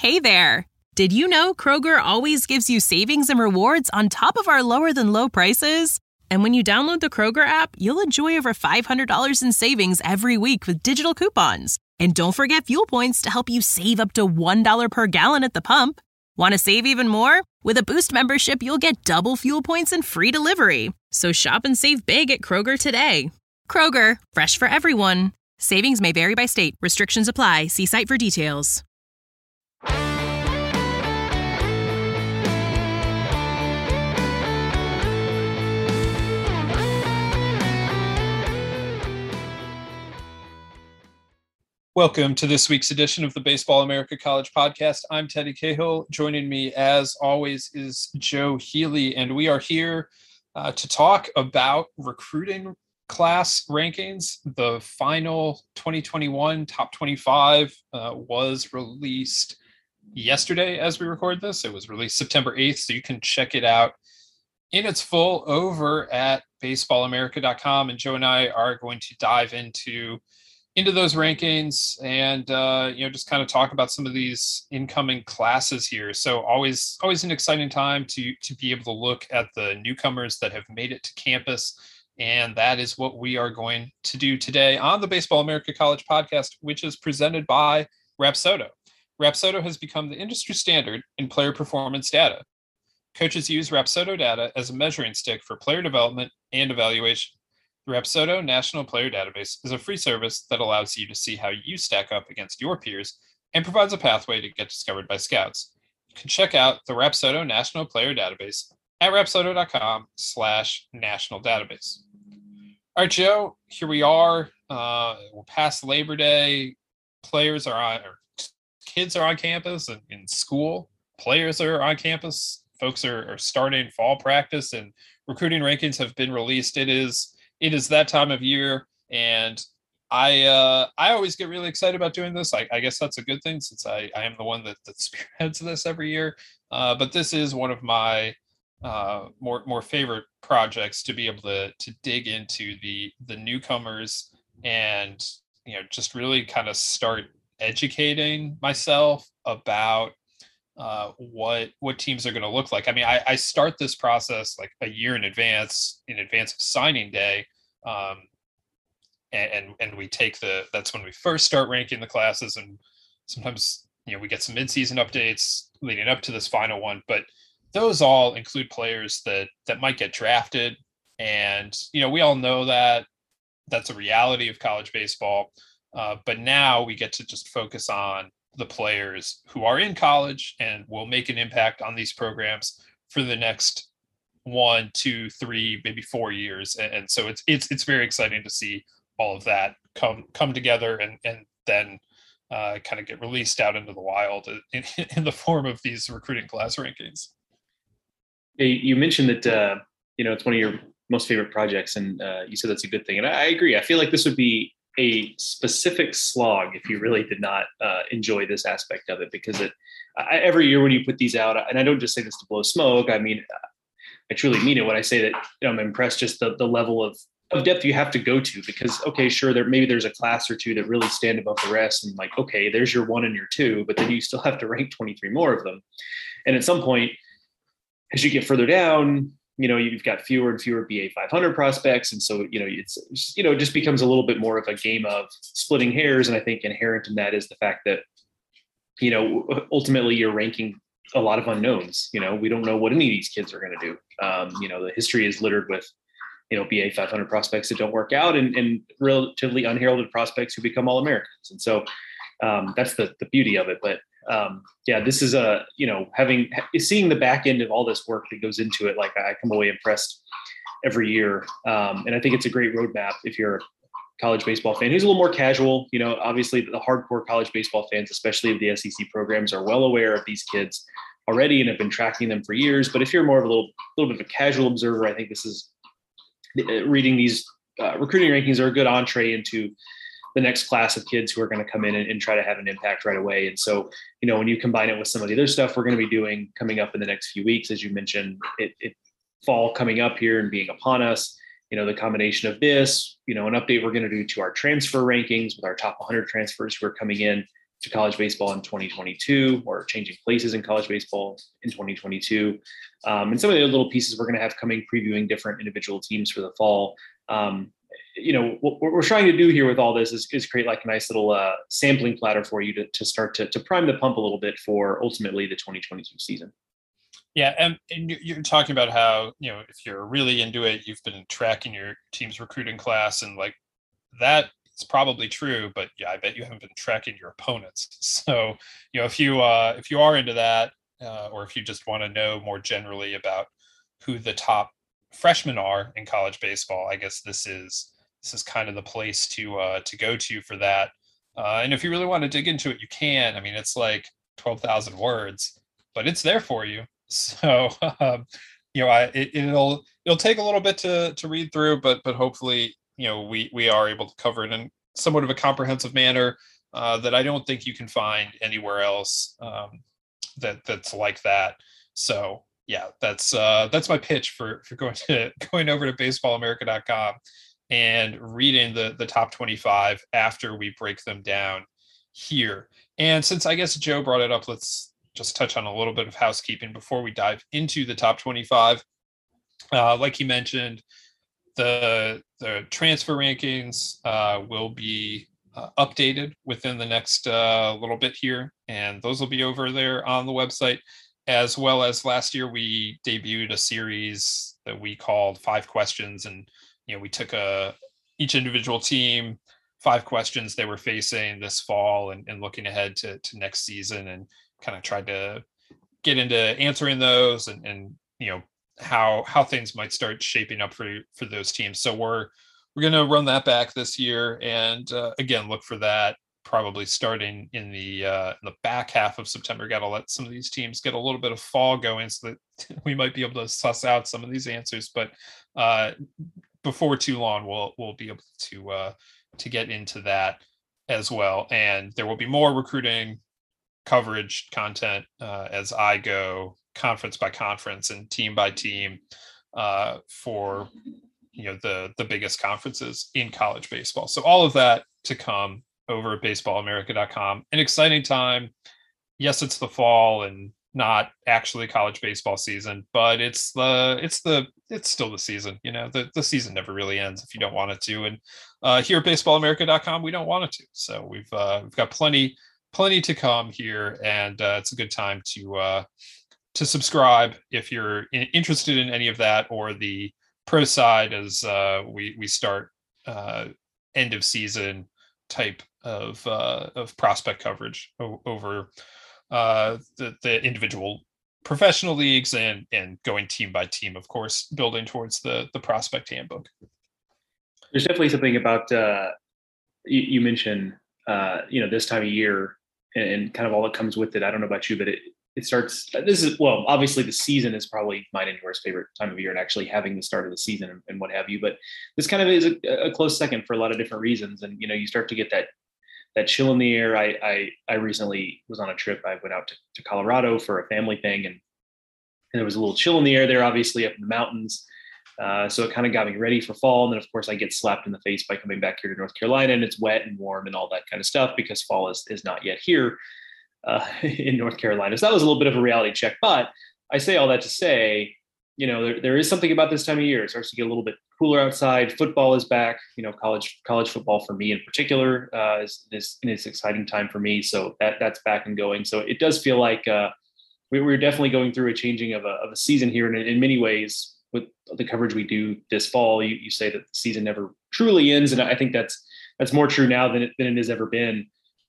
Hey there! Did you know Kroger always gives you savings and rewards on top of our lower-than-low prices? And when you download the Kroger app, you'll enjoy over $500 in savings every week with digital coupons. And don't forget fuel points to help you save up to $1 per gallon at the pump. Want to save even more? With a Boost membership, you'll get double fuel points and free delivery. So shop and save big at Kroger today. Kroger, fresh for everyone. Savings may vary by state. Restrictions apply. See site for details. Welcome to this week's edition of the Baseball America College Podcast. I'm Teddy Cahill. Joining me, as always, is Joe Healy, and we are here to talk about recruiting class rankings. The final 2021 top 25 was released yesterday as we record this. It was released September 8th, so you can check it out in its full over at baseballamerica.com. And Joe and I are going to dive into those rankings and just kind of talk about some of these incoming classes here. So always an exciting time to be able to look at the newcomers that have made it to campus. And that is what we are going to do today on the Baseball America College Podcast, which is presented by Rapsodo. Rapsodo has become the industry standard in player performance data. Coaches use Rapsodo data as a measuring stick for player development and evaluation. The Rapsodo National Player Database is a free service that allows you to see how you stack up against your peers and provides a pathway to get discovered by scouts. You can check out the Rapsodo National Player Database at rapsodo.com/national database. All right, Joe, here we are. We're past Labor Day. Kids are on campus and in school. Players are on campus. Folks are starting fall practice, and recruiting rankings have been released. It is that time of year, and I always get really excited about doing this. I guess that's a good thing since I am the one that spearheads this every year. But this is one of my more favorite projects, to be able to dig into the newcomers and just really kind of start educating myself about what teams are going to look like. I mean, I start this process like a year in advance of signing day. And we take that's when we first start ranking the classes. And sometimes, we get some midseason updates leading up to this final one, but those all include players that might get drafted. And, we all know that that's a reality of college baseball. But now we get to just focus on the players who are in college and will make an impact on these programs for the next 1, 2, 3, maybe 4 years. And so it's very exciting to see all of that come together and then kind of get released out into the wild in the form of these recruiting class rankings. Hey, you mentioned that, it's one of your most favorite projects, and you said that's a good thing. And I agree. I feel like this would be a specific slog if you really did not enjoy this aspect of it, because every year when you put these out, and I don't just say this to blow smoke, I mean, I truly mean it when I say that I'm impressed just the level of depth you have to go to, because, okay, sure, maybe there's a class or two that really stand above the rest, and like, okay, there's your 1 and your 2, but then you still have to rank 23 more of them. And at some point, as you get further down, you've got fewer and fewer BA 500 prospects. And so, it just becomes a little bit more of a game of splitting hairs. And I think inherent in that is the fact that, ultimately you're ranking a lot of unknowns. We don't know what any of these kids are going to do. The history is littered with, BA 500 prospects that don't work out and relatively unheralded prospects who become All-Americans. And so that's the beauty of it. But this is seeing the back end of all this work that goes into it. Like, I come away impressed every year. And I think it's a great roadmap if you're a college baseball fan who's a little more casual. Obviously the hardcore college baseball fans, especially of the SEC programs, are well aware of these kids already and have been tracking them for years. But if you're more of a little bit of a casual observer, I think this is reading these recruiting rankings are a good entree into the next class of kids who are going to come in and try to have an impact right away. And so, when you combine it with some of the other stuff we're going to be doing coming up in the next few weeks, as you mentioned, it fall coming up here and being upon us, the combination of this, an update we're going to do to our transfer rankings with our top 100 transfers who are coming in to college baseball in 2022, or changing places in college baseball in 2022. And some of the little pieces we're going to have coming, previewing different individual teams for the fall. What we're trying to do here with all this is create like a nice little sampling platter for you to start to prime the pump a little bit for ultimately the 2022 season. Yeah, and you're talking about how, if you're really into it, you've been tracking your team's recruiting class, and like that is probably true, but yeah, I bet you haven't been tracking your opponents. So, if you are into that, or if you just want to know more generally about who the top freshmen are in college baseball, I guess this is kind of the place to go to for that. And if you really want to dig into it, you can. I mean, it's like 12,000 words, but it's there for you. So, it'll take a little bit to read through, but hopefully, we are able to cover it in somewhat of a comprehensive manner that I don't think you can find anywhere else that's like that. So yeah, that's my pitch for going over to baseballamerica.com and reading the top 25 after we break them down here. And since I guess Joe brought it up, let's just touch on a little bit of housekeeping before we dive into the top 25. Like he mentioned, the transfer rankings will be updated within the next little bit here, and those will be over there on the website. As well as last year, we debuted a series that we called 5 Questions, and we took each individual team 5 questions they were facing this fall and looking ahead to next season, and kind of tried to get into answering those and how things might start shaping up for those teams. So we're going to run that back this year, and again, look for that probably starting in the back half of September. Got to let some of these teams get a little bit of fall going so that we might be able to suss out some of these answers. But before too long, we'll be able to get into that as well. And there will be more recruiting coverage content as I go conference by conference and team by team for the biggest conferences in college baseball. So all of that to come over at baseballamerica.com. An exciting time. Yes, it's the fall and not actually college baseball season, but it's still the season. The season never really ends if you don't want it to. And here at baseballamerica.com, we don't want it to. So we've got plenty to come here, and it's a good time to subscribe if you're interested in any of that, or the pro side as we start end of season type of prospect coverage over the individual professional leagues and going team by team, of course, building towards the prospect handbook. There's definitely something about you mentioned this time of year and kind of all that comes with it. I don't know about you, but it starts, obviously the season is probably mine and yours favorite time of year, and actually having the start of the season and what have you, but this kind of is a close second for a lot of different reasons. And you start to get that chill in the air. I recently was on a trip. I went out to Colorado for a family thing, and there was a little chill in the air there, obviously up in the mountains. So it kind of got me ready for fall. And then of course I get slapped in the face by coming back here to North Carolina, and it's wet and warm and all that kind of stuff because fall is not yet here in North Carolina. So that was a little bit of a reality check, but I say all that to say, there is something about this time of year. It starts to get a little bit cooler outside. Football is back. College football for me in particular is this exciting time for me. So that's back and going. So it does feel like we're definitely going through a changing of a season here. And in many ways, with the coverage we do this fall, you say that the season never truly ends, and I think that's more true now than it has ever been.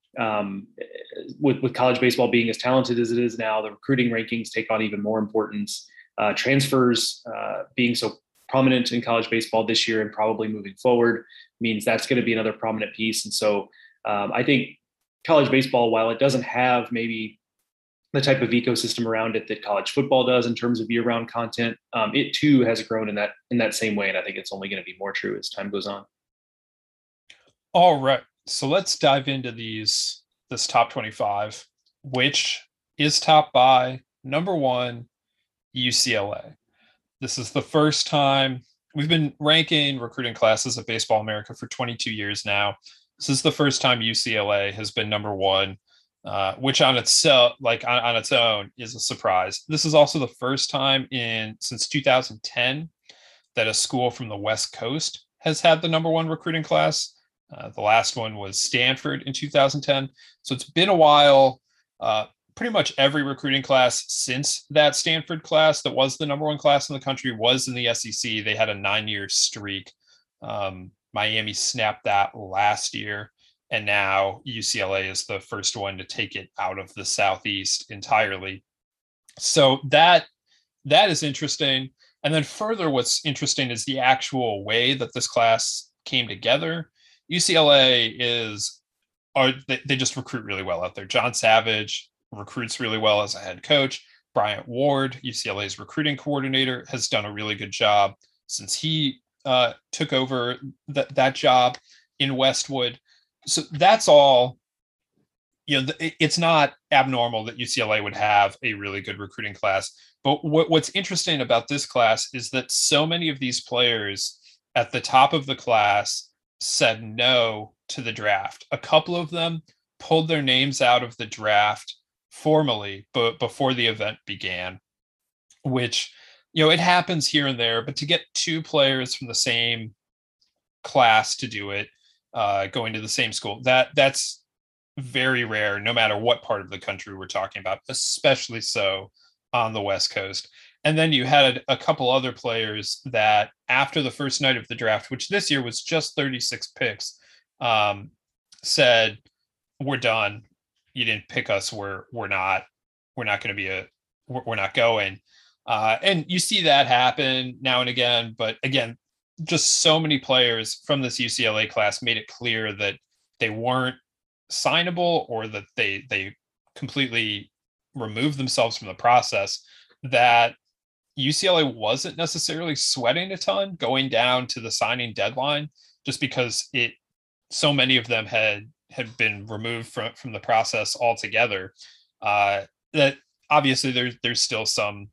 With college baseball being as talented as it is now, the recruiting rankings take on even more importance. Transfers being so prominent in college baseball this year and probably moving forward means that's going to be another prominent piece. And so I think college baseball, while it doesn't have maybe the type of ecosystem around it that college football does in terms of year-round content, it too has grown in that same way. And I think it's only going to be more true as time goes on. All right. So let's dive into this top 25, which is topped by number 1, UCLA. This is the first time we've been ranking recruiting classes at Baseball America for 22 years now. This is the first time UCLA has been number 1. which on itself, on its own, is a surprise. This is also the first time since 2010 that a school from the West Coast has had the number one recruiting class. The last one was Stanford in 2010. So it's been a while. Pretty much every recruiting class since that Stanford class that was the number one class in the country was in the SEC. They had a 9-year streak. Miami snapped that last year, and now UCLA is the first one to take it out of the Southeast entirely. So that is interesting. And then further, what's interesting is the actual way that this class came together. UCLA they just recruit really well out there. John Savage recruits really well as a head coach. Bryant Ward, UCLA's recruiting coordinator, has done a really good job since he took over that job in Westwood. So that's all, it's not abnormal that UCLA would have a really good recruiting class. But what's interesting about this class is that so many of these players at the top of the class said no to the draft. A couple of them pulled their names out of the draft formally, but before the event began, which, it happens here and there, but to get two players from the same class to do it, going to the same school, that's very rare, no matter what part of the country we're talking about, especially so on the West Coast. And then you had a couple other players that after the first night of the draft, which this year was just 36 picks, said, we're done. You didn't pick us. We're not going. And you see that happen now and again, but again, just so many players from this UCLA class made it clear that they weren't signable, or that they completely removed themselves from the process, that UCLA wasn't necessarily sweating a ton going down to the signing deadline, just because so many of them had been removed from the process altogether. That obviously there's still some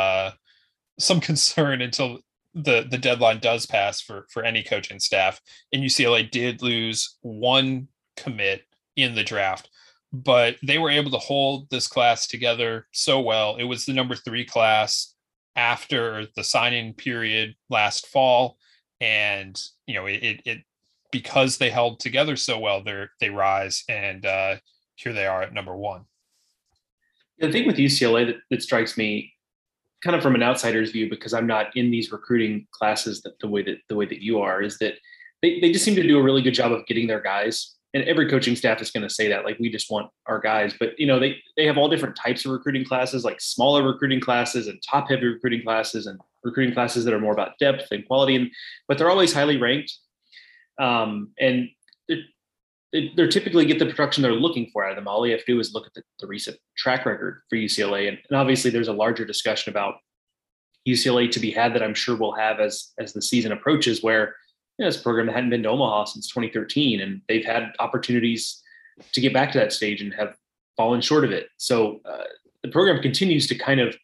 concern until the deadline does pass for any coaching staff. And UCLA did lose one commit in the draft, but they were able to hold this class together so well. It was the number 3 class after the signing period last fall, and it because they held together so well, they rise, and here they are at number 1. The thing with UCLA that strikes me, kind of from an outsider's view, because I'm not in these recruiting classes the way that you are, is that they just seem to do a really good job of getting their guys. And every coaching staff is going to say that, like, we just want our guys. But they have all different types of recruiting classes, like smaller recruiting classes and top heavy recruiting classes, and recruiting classes that are more about depth and quality. But they're always highly ranked. And they're typically get the production they're looking for out of them. All you have to do is look at the recent track record for UCLA. And obviously there's a larger discussion about UCLA to be had that I'm sure we'll have as the season approaches, where it's a program that hadn't been to Omaha since 2013, and they've had opportunities to get back to that stage and have fallen short of it. So the program continues to kind of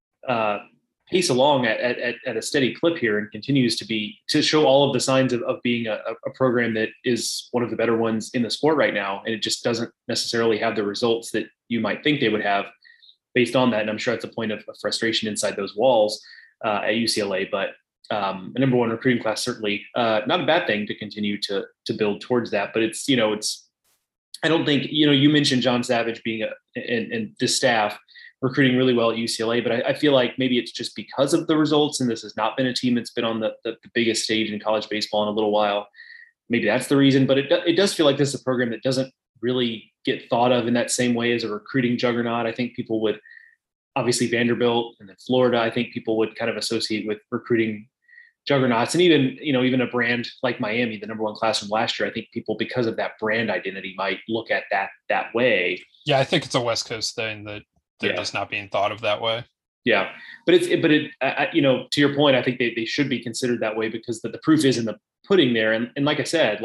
pace along at a steady clip here, and continues to show all of the signs of being a program that is one of the better ones in the sport right now. And it just doesn't necessarily have the results that you might think they would have based on that. And I'm sure it's a point of frustration inside those walls at UCLA, but a number 1 recruiting class, certainly not a bad thing to continue to build towards that. But it's I don't think, you mentioned John Savage being and the staff recruiting really well at UCLA, but I feel like maybe it's just because of the results, and this has not been a team that's been on the biggest stage in college baseball in a little while. Maybe that's the reason, but it does feel like this is a program that doesn't really get thought of in that same way as a recruiting juggernaut. I think people would, obviously Vanderbilt and then Florida, I think people would kind of associate with recruiting juggernauts. And even a brand like Miami, the number 1 class from last year, I think people, because of that brand identity, might look at that way. Yeah, I think it's a West Coast thing that they're just not being thought of that way. Yeah, but to your point, I think they should be considered that way, because the proof is in the pudding there. And like I said,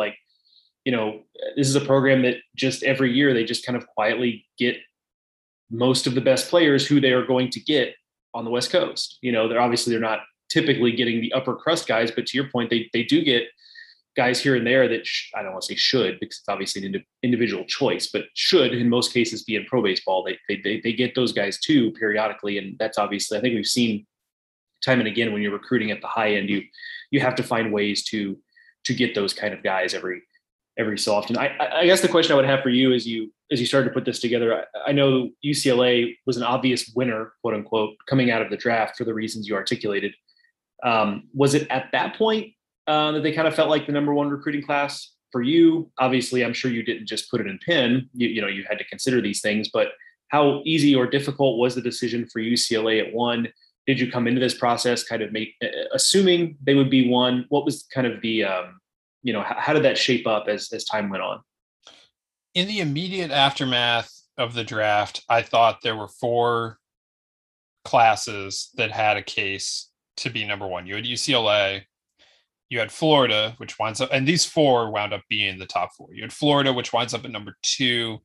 this is a program that just every year they just kind of quietly get most of the best players who they are going to get on the West Coast. They're not typically getting the upper crust guys, but to your point, they do get guys here and there that I don't want to say should, because it's obviously an individual choice, but should in most cases be in pro baseball. They get those guys too periodically, and that's obviously, I think we've seen time and again when you're recruiting at the high end, you have to find ways to get those kind of guys every so often. I guess the question I would have for you as you started to put this together, I know UCLA was an obvious winner, quote unquote, coming out of the draft for the reasons you articulated. Was it at that point that they kind of felt like the number one recruiting class for you? Obviously, I'm sure you didn't just put it in pen. You had to consider these things, but how easy or difficult was the decision for UCLA at one? Did you come into this process kind of assuming they would be one? What was kind of the how did that shape up as time went on? In the immediate aftermath of the draft, I thought there were 4 classes that had a case to be number one. You had UCLA, you had Florida, which winds up, and these 4 wound up being the top 4. You had Florida, which winds up at number 2.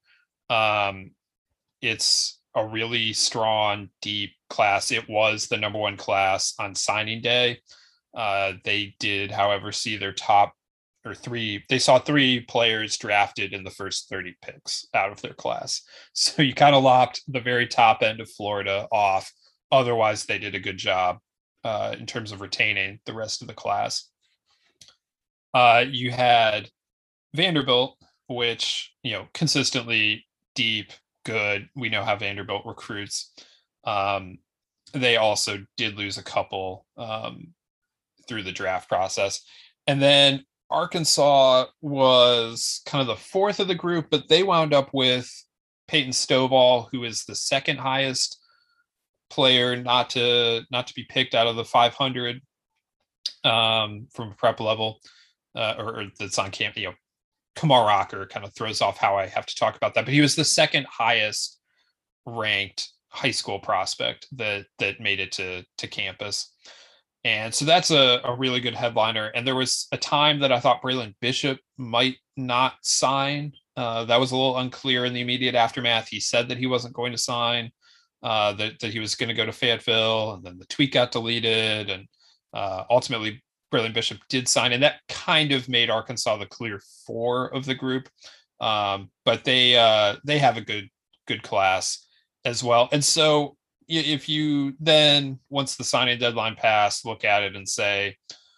It's a really strong, deep class. It was the number 1 class on signing day. They did, however, see their top they saw 3 players drafted in the first 30 picks out of their class. So you kind of locked the very top end of Florida off. Otherwise, they did a good job in terms of retaining the rest of the class. You had Vanderbilt, which, consistently deep, good. We know how Vanderbilt recruits. They also did lose a couple through the draft process. And then Arkansas was kind of the 4th of the group, but they wound up with Peyton Stovall, who is the 2nd highest player not to be picked out of the 500 from a prep level, or that's on camp. Kumar Rocker kind of throws off how I have to talk about that, but he was the 2nd highest ranked high school prospect that made it to campus. And so that's a really good headliner. And there was a time that I thought Braylon Bishop might not sign. That was a little unclear in the immediate aftermath. He said that he wasn't going to sign, that he was going to go to Fayetteville, and then the tweet got deleted. And ultimately, Braylon Bishop did sign, and that kind of made Arkansas the clear 4 of the group. But they have a good class as well. And so if you then, once the signing deadline passed, look at it and say,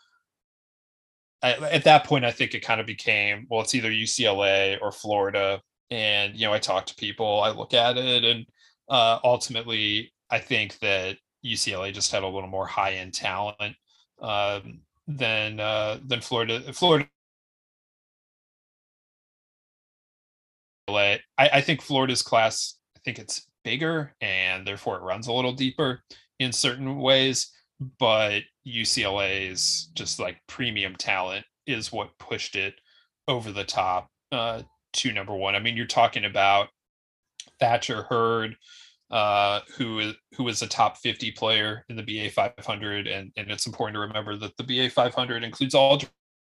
at that point, I think it kind of became, well, it's either UCLA or Florida. And, I talk to people, I look at it, and ultimately, I think that UCLA just had a little more high-end talent than Florida. I think Florida's class, I think it's bigger, and therefore it runs a little deeper in certain ways, but UCLA's just like premium talent is what pushed it over the top to number 1. I mean, you're talking about Thatcher Hurd, who is a top 50 player in the BA 500, and it's important to remember that the BA 500 includes all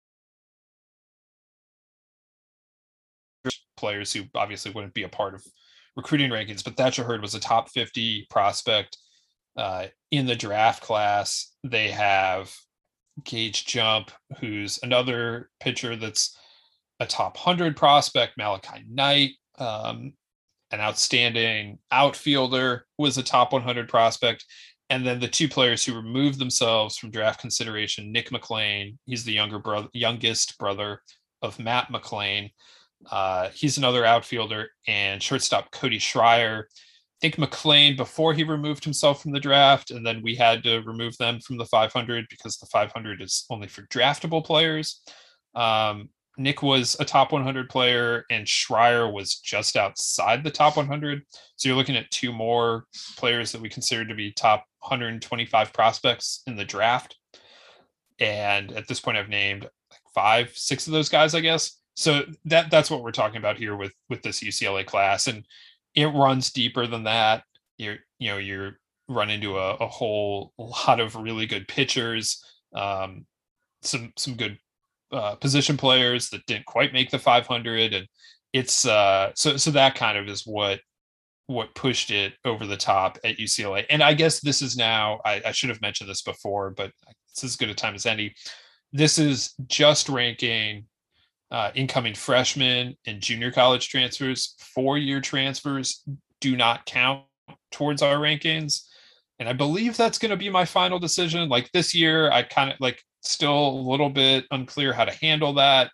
players who obviously wouldn't be a part of recruiting rankings, but Thatcher Hurd was a top 50 prospect in the draft class. They have Gage Jump, who's another pitcher that's a top 100 prospect. Malachi Knight, an outstanding outfielder, was a top 100 prospect. And then the 2 players who removed themselves from draft consideration, Nick McLean, he's the youngest brother of Matt McLean. He's another outfielder, and shortstop Cody Schreier. I think McLean, before he removed himself from the draft, and then we had to remove them from the 500 because the 500 is only for draftable players. Nick was a top 100 player, and Schreier was just outside the top 100. So you're looking at 2 more players that we consider to be top 125 prospects in the draft. And at this point, I've named like 5-6 of those guys, I guess. So that's what we're talking about here with this UCLA class, and it runs deeper than that. You run into a whole lot of really good pitchers, some good position players that didn't quite make the 500, and it's so that kind of is what pushed it over the top at UCLA. And I guess this is now, I should have mentioned this before, but this is as good a time as any. this is just ranking incoming freshmen and junior college transfers. 4-year transfers do not count towards our rankings. And I believe that's going to be my final decision. Like this year, I kind of like still a little bit unclear how to handle that.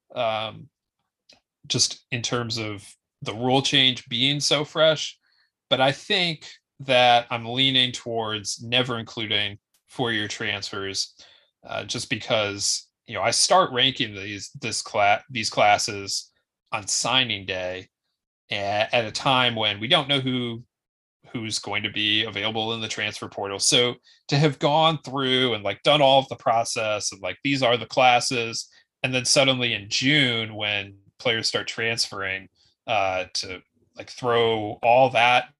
Just in terms of the rule change being so fresh. But I think that I'm leaning towards never including 4-year transfers, just because, I start ranking these classes on signing day at a time when we don't know who's going to be available in the transfer portal. So to have gone through and like done all of the process and like these are the classes, and then suddenly in June when players start transferring, to like throw all that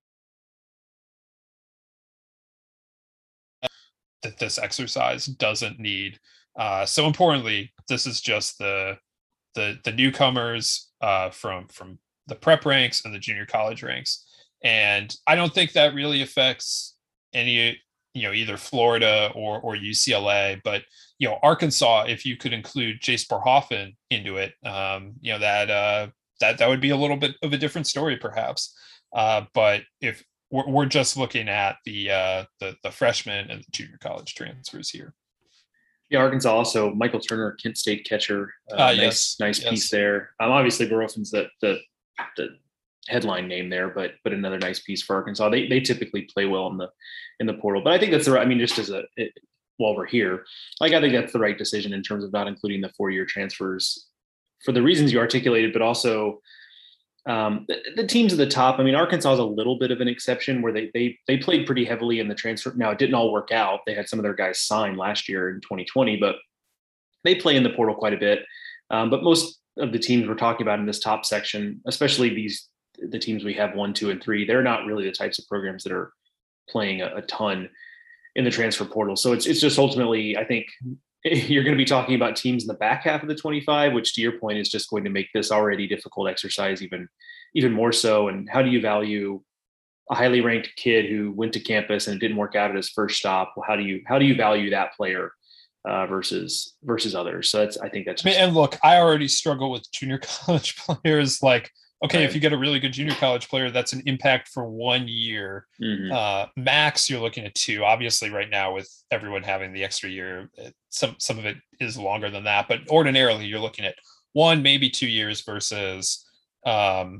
this exercise doesn't need. So importantly, this is just the newcomers from the prep ranks and the junior college ranks. And I don't think that really affects any, either Florida or UCLA, but, Arkansas, if you could include Jace Borhoffen into it, that would be a little bit of a different story perhaps. But if we're just looking at the freshmen and the junior college transfers here. Yeah, Arkansas also, Michael Turner, Kent State catcher. Nice piece there. Obviously, Borhoffen's the headline name there, but another nice piece for Arkansas. They typically play well in the portal, but I think that's the right. I mean, just while we're here, like I think that's the right decision in terms of not including the 4-year transfers for the reasons you articulated, but also the teams at the top. I mean, Arkansas is a little bit of an exception where they played pretty heavily in the transfer. Now it didn't all work out. They had some of their guys signed last year in 2020, but they play in the portal quite a bit. But most of the teams we're talking about in this top section, especially the teams we have 1, 2, and 3, they're not really the types of programs that are playing a ton in the transfer portal. So it's just ultimately, I think you're going to be talking about teams in the back half of the 25, which to your point is just going to make this already difficult exercise even more so. And how do you value a highly ranked kid who went to campus and it didn't work out at his first stop? Well, how do you value that player versus others? So I think that's and look, I already struggle with junior college players. Like, okay, right. If you get a really good junior college player, that's an impact for 1 year. Mm-hmm. Max, you're looking at 2. Obviously, right now with everyone having the extra year, some of it is longer than that. But ordinarily, you're looking at 1, maybe 2 years versus at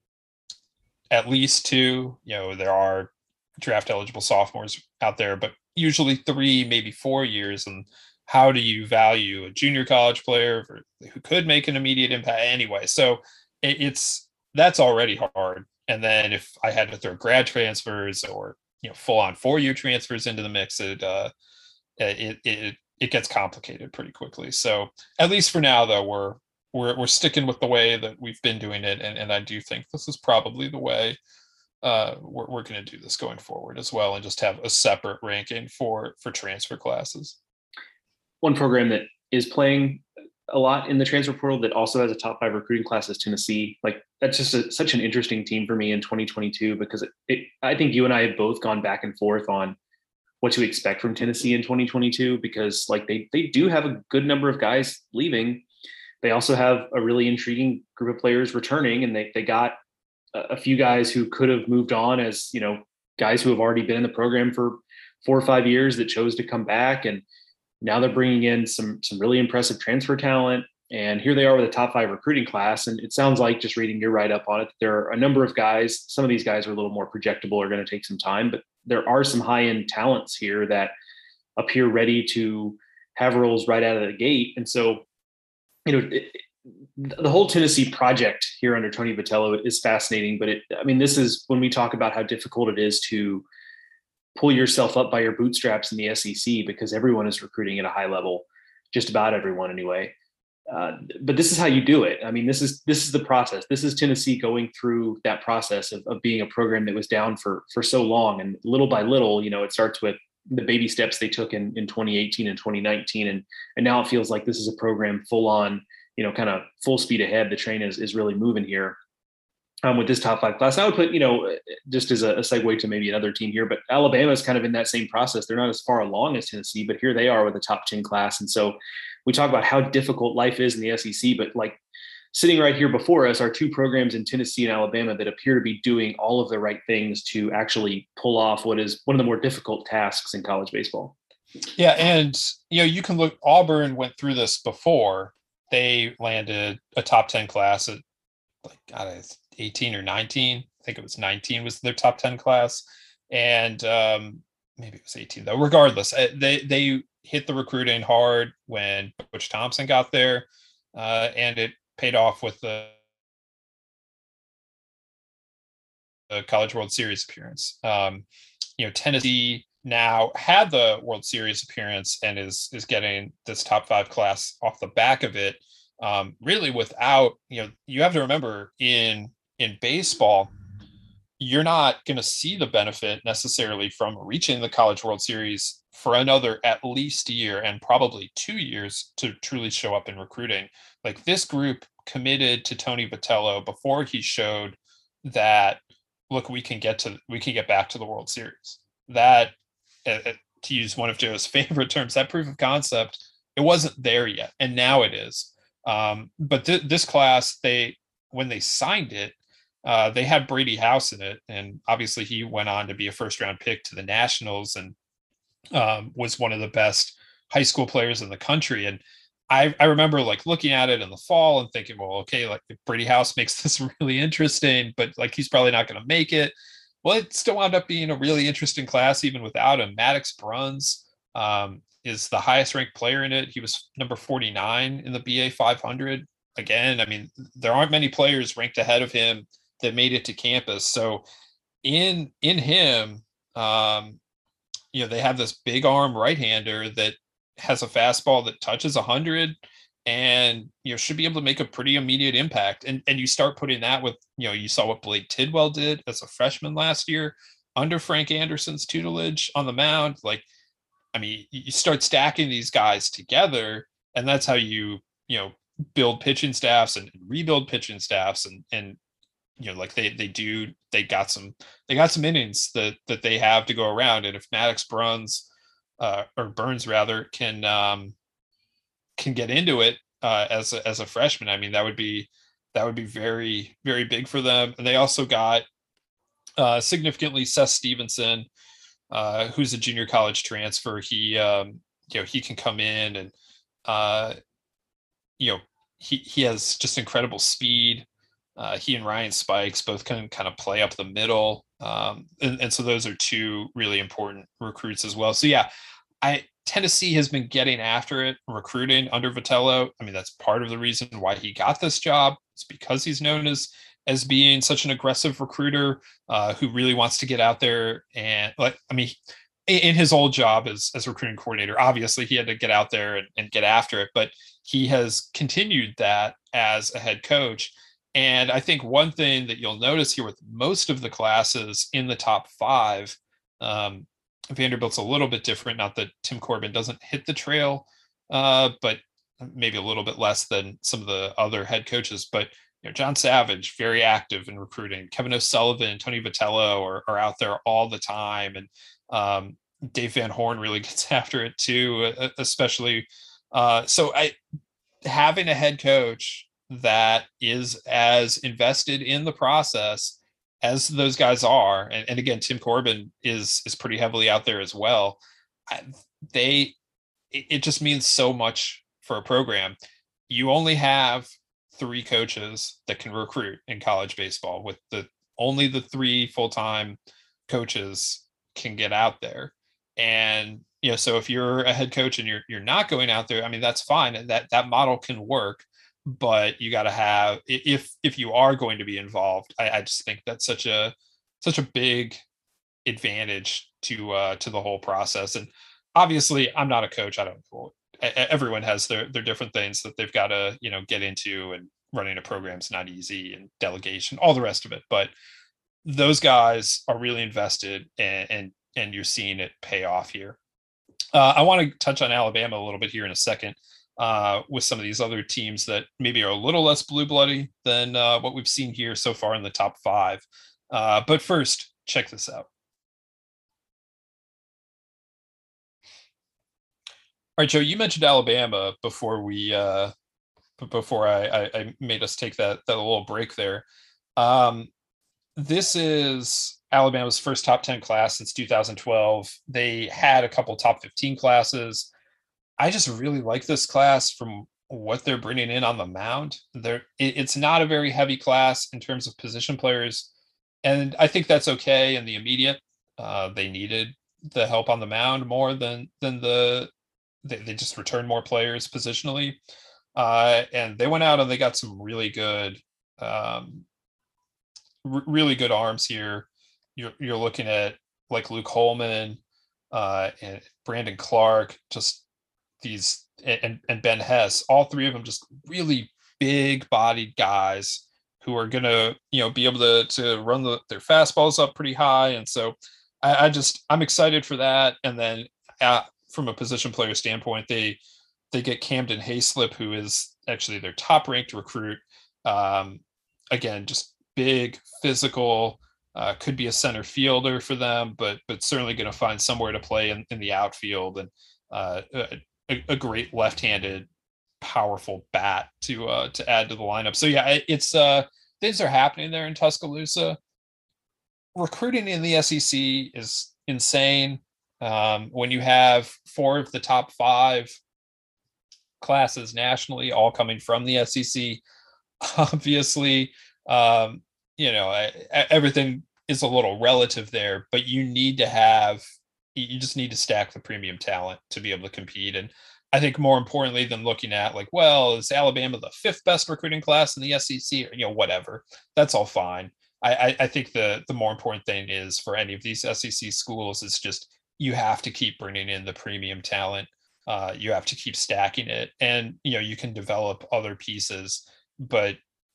least 2. There are draft eligible sophomores out there, but usually 3, maybe 4 years. And how do you value a junior college player who could make an immediate impact anyway? So that's already hard. And then if I had to throw grad transfers or full on 4-year transfers into the mix, it gets complicated pretty quickly. So at least for now, though, we're sticking with the way that we've been doing it, and I do think this is probably the way we're going to do this going forward as well, and just have a separate ranking for transfer classes. One program that is playing a lot in the transfer portal that also has a top 5 recruiting class is Tennessee. Like that's just such an interesting team for me in 2022 because I think you and I have both gone back and forth on what to expect from Tennessee in 2022 because like they do have a good number of guys leaving. They also have a really intriguing group of players returning, and they got a few guys who could have moved on as guys who have already been in the program for 4 or 5 years that chose to come back, and now they're bringing in some really impressive transfer talent. And here they are with a top 5 recruiting class. And it sounds like, just reading your write-up on it, there are a number of guys. Some of these guys are a little more projectable, are going to take some time, but there are some high-end talents here that appear ready to have roles right out of the gate. And so, the whole Tennessee project here under Tony Vitello is fascinating, but this is when we talk about how difficult it is to pull yourself up by your bootstraps in the SEC because everyone is recruiting at a high level, just about everyone anyway. But this is how you do it. I mean, this is the process. This is Tennessee going through that process of being a program that was down for so long. And little by little, it starts with the baby steps they took in 2018 and 2019. And now it feels like this is a program full on, kind of full speed ahead. The train is really moving here. With this top 5 class, I would put, just as a segue to maybe another team here, but Alabama is kind of in that same process. They're not as far along as Tennessee, but here they are with a top 10 class. And so we talk about how difficult life is in the SEC, but like sitting right here before us are two programs in Tennessee and Alabama that appear to be doing all of the right things to actually pull off what is one of the more difficult tasks in college baseball. Yeah. And, you can look, Auburn went through this before. They landed a top 10 class at 18 or 19. I think it was 19 was their top 10 class. And maybe it was 18 though. Regardless, they hit the recruiting hard when Butch Thompson got there. And it paid off with the College World Series appearance. Tennessee now had the World Series appearance and is getting this top 5 class off the back of it. Really without, you have to remember in baseball, you're not going to see the benefit necessarily from reaching the College World Series for another at least a year and probably 2 years to truly show up in recruiting. Like this group committed to Tony Vitello before he showed that, look, we can get back to the World Series. That, to use one of Joe's favorite terms, that proof of concept, it wasn't there yet, and now it is. But this class, when they signed it, they had Brady House in it, and obviously he went on to be a first-round pick to the Nationals and was one of the best high school players in the country. And I remember like looking at it in the fall and thinking, well, okay, like Brady House makes this really interesting, but like he's probably not going to make it. Well, it still wound up being a really interesting class even without him. Maddox Bruns is the highest ranked player in it. He was number 49 in the BA 500. Again, I mean, there aren't many players ranked ahead of him that made it to campus. So in him, they have this big arm right-hander that has a fastball that touches 100 and should be able to make a pretty immediate impact. And you start putting that with, you saw what Blake Tidwell did as a freshman last year under Frank Anderson's tutelage on the mound. Like, I mean, you start stacking these guys together, and that's how you build pitching staffs and rebuild pitching staffs. And like they got some innings that they have to go around. And if Maddox Burns rather can get into it as a freshman, I mean, that would be very, very big for them. And they also got significantly Seth Stevenson, who's a junior college transfer. He can come in and he has just incredible speed. He and Ryan Spikes both can kind of play up the middle. And so those are two really important recruits as well. So yeah, Tennessee has been getting after it, recruiting under Vitello. I mean, that's part of the reason why he got this job. It's because he's known as being such an aggressive recruiter who really wants to get out there. And in his old job as recruiting coordinator, obviously he had to get out there and get after it, but he has continued that as a head coach. And I think one thing that you'll notice here with most of the classes in the top 5, Vanderbilt's a little bit different. Not that Tim Corbin doesn't hit the trail, but maybe a little bit less than some of the other head coaches. But John Savage, very active in recruiting. Kevin O'Sullivan, Tony Vitello are out there all the time. And Dave Van Horn really gets after it too, especially. So having a head coach that is as invested in the process as those guys are, and again, Tim Corbin is pretty heavily out there as well. It just means so much for a program. You only have 3 coaches that can recruit in college baseball, with only the 3 full-time coaches can get out there. And so if you're a head coach and you're not going out there, I mean, that's fine, and that model can work. But you got to have, if you are going to be involved, I just think that's such a big advantage to the whole process. And obviously, I'm not a coach. I don't know. Everyone has their different things that they've got to get into, and running a program's not easy, and delegation, all the rest of it. But those guys are really invested, and you're seeing it pay off here. I want to touch on Alabama a little bit here in a second. With some of these other teams that maybe are a little less blue-bloody than what we've seen here so far in the top 5. But first, check this out. right, Joe, you mentioned Alabama before I made us take that little break there. Um, this is Alabama's first top 10 class since 2012. They had a couple top 15 classes. I just really like this class from what they're bringing in on the mound. It's not a very heavy class in terms of position players, and I think that's okay in the immediate. They needed the help on the mound more than they just returned more players positionally, and they went out and they got some um, really good arms here. You're looking at like Luke Holman and Brandon Clark, just these and Ben Hess, all three of them just really big bodied guys who are gonna be able to run their fastballs up pretty high, and so I'm excited for that. And then from a position player standpoint, they get Camden Hayslip, who is actually their top ranked recruit. Again, just big, physical, could be a center fielder for them, but certainly going to find somewhere to play in the outfield, and a great left-handed, powerful bat to add to the lineup. So yeah, it's things are happening there in Tuscaloosa. Recruiting in the SEC is insane. When you have 4 of the top 5 classes nationally all coming from the SEC, obviously, everything is a little relative there, but you just need to stack the premium talent to be able to compete. And I think more importantly than looking at like, well, is Alabama the 5th best recruiting class in the SEC, or whatever, that's all fine. I think the more important thing is for any of these SEC schools is just you have to keep bringing in the premium talent. You have to keep stacking it, and you can develop other pieces, but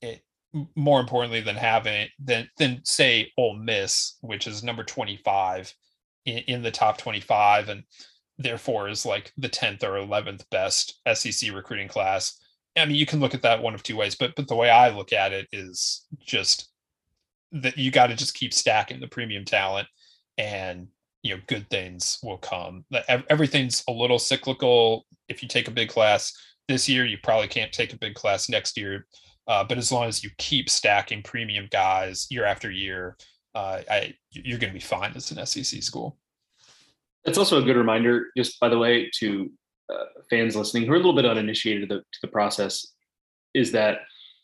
more importantly than having than say Ole Miss, which is number 25 in the top 25, and therefore is like the 10th or 11th best SEC recruiting class. I mean, you can look at that one of two ways, but the way I look at it is just that you got to just keep stacking the premium talent, and good things will come. Everything's a little cyclical. If you take a big class this year, you probably can't take a big class next year. But as long as you keep stacking premium guys year after year, you're going to be fine as an SEC school. That's also a good reminder, just by the way, to fans listening who are a little bit uninitiated to the process, is that,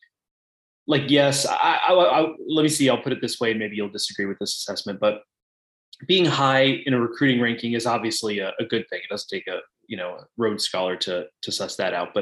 like, yes, let me see, I'll put it this way, and maybe you'll disagree with this assessment, but being high in a recruiting ranking is obviously a good thing. It doesn't take a Rhodes Scholar to suss that out,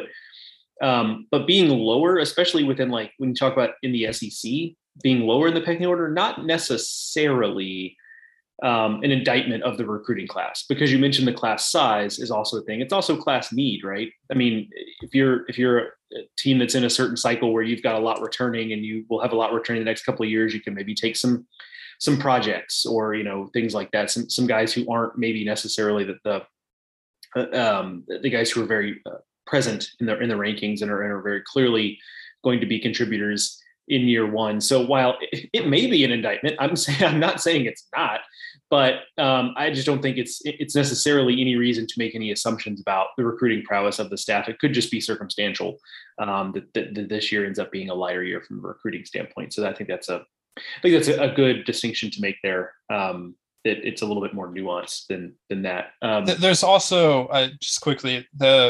but being lower, especially within, like, when you talk about in the SEC, being lower in the pecking order, not necessarily an indictment of the recruiting class, because you mentioned the class size is also a thing. It's also class need, right? I mean, if you're a team that's in a certain cycle where you've got a lot returning and you will have a lot returning the next couple of years, you can maybe take some projects or, things like that. Some guys who aren't maybe necessarily the guys who are very present in the rankings and are very clearly going to be contributors in year one. So while it may be an indictment, I'm not saying it's not, but I just don't think it's necessarily any reason to make any assumptions about the recruiting prowess of the staff. It could just be circumstantial that this year ends up being a lighter year from a recruiting standpoint. So I think that's a good distinction to make there. That it's a little bit more nuanced than that. There's also just quickly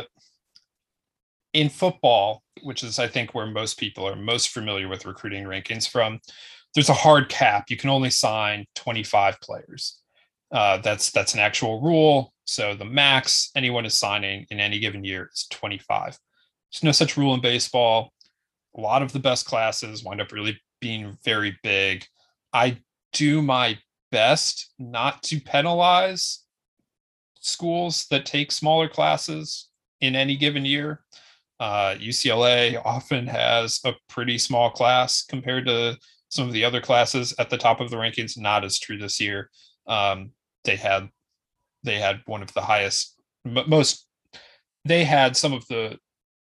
in football, which is I think where most people are most familiar with recruiting rankings from, there's a hard cap. You can only sign 25 players. That's an actual rule. So the max anyone is signing in any given year is 25. There's no such rule in baseball. A lot of the best classes wind up really being very big. I do my best not to penalize schools that take smaller classes in any given year. UCLA often has a pretty small class compared to some of the other classes at the top of the rankings. Not as true this year. They had one of the highest, they had some of the,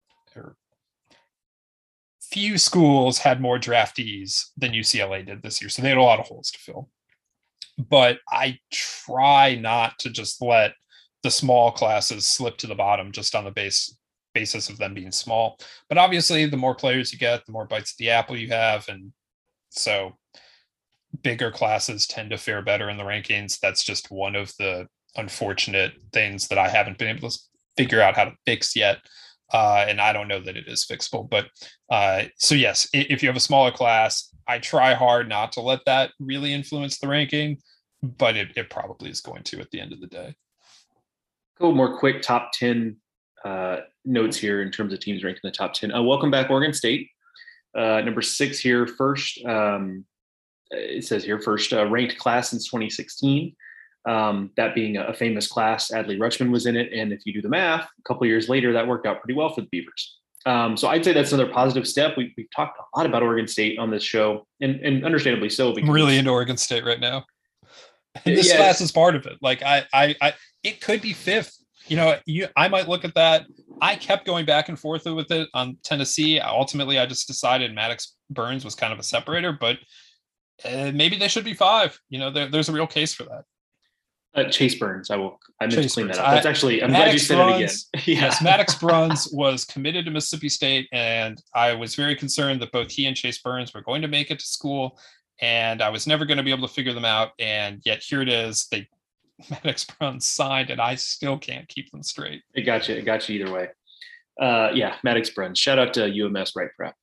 few schools had more draftees than UCLA did this year. So they had a lot of holes to fill. But I try not to just let the small classes slip to the bottom just on the basis of them being small. But obviously, the more players you get, the more bites of the apple you have, and so bigger classes tend to fare better in the rankings. That's just one of the unfortunate things that I haven't been able to figure out how to fix yet. And I don't know that it is fixable, but so yes, if you have a smaller class, I try hard not to let that really influence the ranking, but it probably is going to at the end of the day. Couple more quick top 10 notes here in terms of teams ranked in the top 10. Welcome back, Oregon State. Number 6 here, first. It says here first ranked class since 2016. That being a famous class, Adley Rutschman was in it. And if you do the math, a couple of years later, that worked out pretty well for the Beavers. So I'd say that's another positive step. We've talked a lot about Oregon State on this show, and understandably so. I'm really into Oregon State right now. And this class is part of it. Like I it could be 5th. I might look at that. I kept going back and forth with it on Tennessee. Ultimately, I just decided Maddox Burns was kind of a separator, but maybe they should be 5. There's a real case for that. Chase Burns. I meant to clean that up. That's actually, I'm glad you said it again. Yes, Maddox Burns was committed to Mississippi State, and I was very concerned that both he and Chase Burns were going to make it to school, and I was never going to be able to figure them out. And yet here it is. Maddox Burns signed, and I still can't keep them straight. It got you either way. Maddox Burns. Shout out to UMS Right Prep.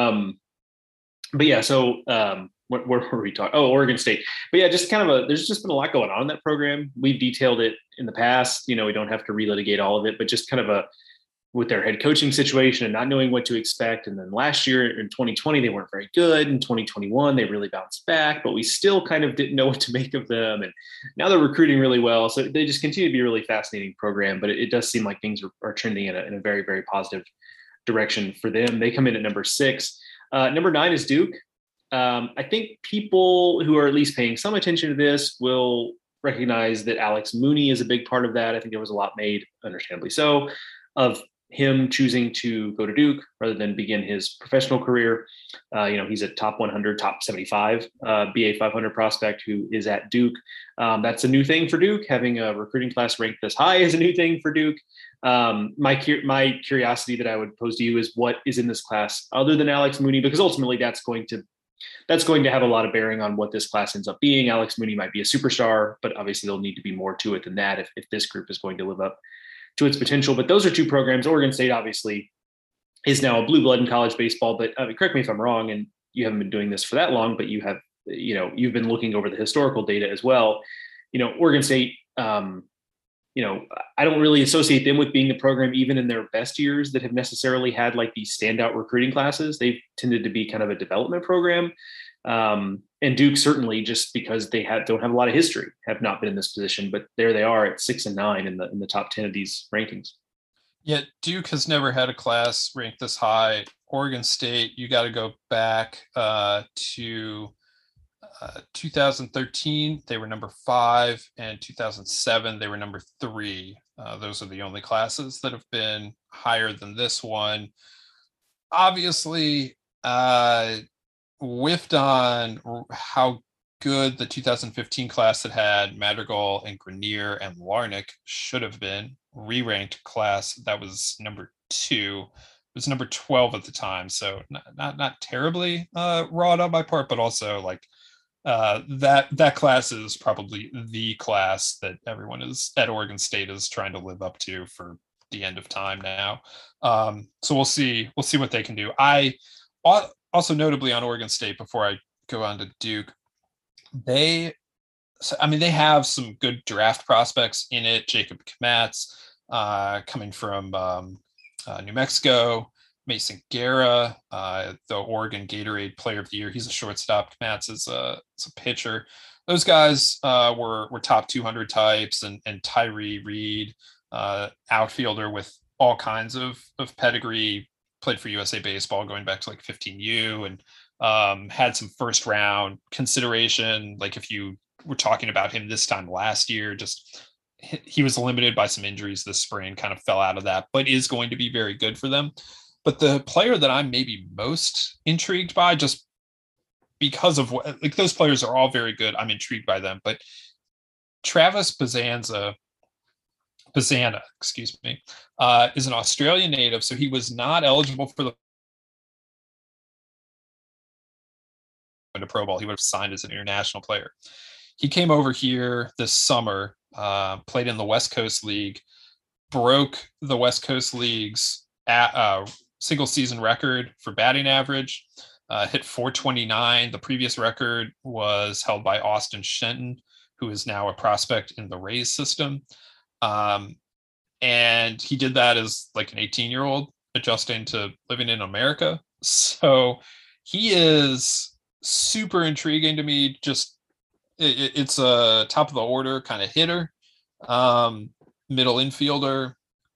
But yeah, so where were we talking? Oh, Oregon State. But yeah, just kind of there's just been a lot going on in that program. We've detailed it in the past. We don't have to relitigate all of it, but just kind of with their head coaching situation and not knowing what to expect. And then last year in 2020, they weren't very good. In 2021, they really bounced back, but we still kind of didn't know what to make of them. And now they're recruiting really well. So they just continue to be a really fascinating program, but it does seem like things are trending in a very, very positive direction for them. They come in at number 6. Number 9 is Duke. I think people who are at least paying some attention to this will recognize that Alex Mooney is a big part of that. I think there was a lot made, understandably so, of him choosing to go to Duke rather than begin his professional career. He's a top 100, top 75 BA 500 prospect who is at Duke. That's a new thing for Duke. Having a recruiting class ranked this high is a new thing for Duke. My curiosity that I would pose to you is what is in this class other than Alex Mooney, because ultimately that's going to have a lot of bearing on what this class ends up being. Alex Mooney might be a superstar, but obviously there'll need to be more to it than that if this group is going to live up to its potential. But those are 2 programs. Oregon State obviously is now a blue blood in college baseball, but correct me if I'm wrong, and you haven't been doing this for that long, but you have, you've been looking over the historical data as well. Oregon State, I don't really associate them with being a program, even in their best years, that have necessarily had like these standout recruiting classes. They've tended to be kind of a development program. And Duke, certainly, just because they don't have a lot of history, have not been in this position, but there they are at 6 and 9 in the top 10 of these rankings. Yeah, Duke has never had a class ranked this high. Oregon State, you got to go back to 2013, they were number 5, and 2007, they were number 3. Those are the only classes that have been higher than this one. Obviously, whiffed on how good the 2015 class that had Madrigal and Grenier and Larnick should have been. Re-ranked class that was number 2. It was number 12 at the time, so not terribly wrought on my part, but also like that class is probably the class that everyone is at Oregon State is trying to live up to for the end of time now. So we'll see what they can do. I also notably on Oregon State, before I go on to Duke, they have some good draft prospects in it. Jacob Kmatz, coming from New Mexico. Mason Guerra, the Oregon Gatorade Player of the Year. He's a shortstop. Kmatz is a pitcher. Those guys were top 200 types, and Tyree Reed, outfielder with all kinds of pedigree, played for USA Baseball going back to like 15U, and had some first round consideration. Like if you were talking about him this time last year, just he was limited by some injuries this spring, kind of fell out of that, but is going to be very good for them. But the player that I'm maybe most intrigued by, just because of what, like, those players are all very good, I'm intrigued by them. But Travis Bazanza Pisana, excuse me, is an Australian native. So he was not eligible for the Pro Bowl. He would have signed as an international player. He came over here this summer, played in the West Coast League, broke the West Coast League's single season record for batting average, hit 429. The previous record was held by Austin Shenton, who is now a prospect in the Rays system. And he did that as like an 18-year-old adjusting to living in America. So he is super intriguing to me. Just it's a top of the order kind of hitter, middle infielder.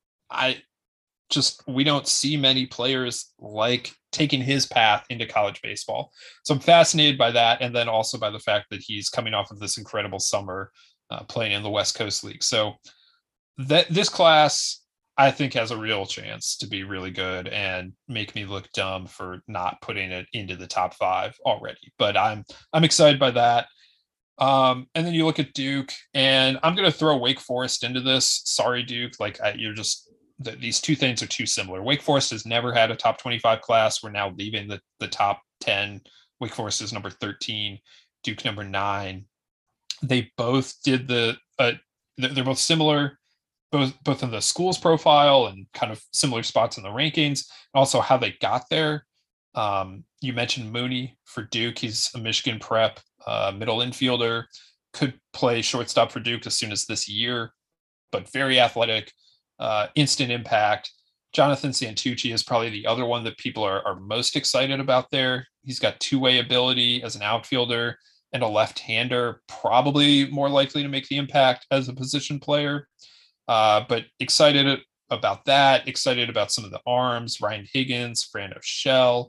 We don't see many players like taking his path into college baseball. So I'm fascinated by that. And then also by the fact that he's coming off of this incredible summer playing in the West Coast League. So this class, I think, has a real chance to be really good and make me look dumb for not putting it into the top 5 already. But I'm excited by that. And then you look at Duke, and I'm going to throw Wake Forest into this. Sorry, Duke. These two things are too similar. Wake Forest has never had a top 25 class. We're now leaving the top 10. Wake Forest is number 13, Duke number 9. They both did they're both similar, both in the school's profile and kind of similar spots in the rankings, and also how they got there. You mentioned Mooney for Duke. He's a Michigan prep middle infielder, could play shortstop for Duke as soon as this year, but very athletic, instant impact. Jonathan Santucci is probably the other one that people are most excited about there. He's got two-way ability as an outfielder and a left-hander, probably more likely to make the impact as a position player. But excited about that, excited about some of the arms, Ryan Higgins, Fernando Shell,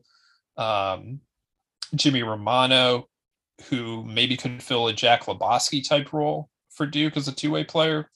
Jimmy Romano, who maybe could fill a Jack Lebowski type role for Duke as a two-way player.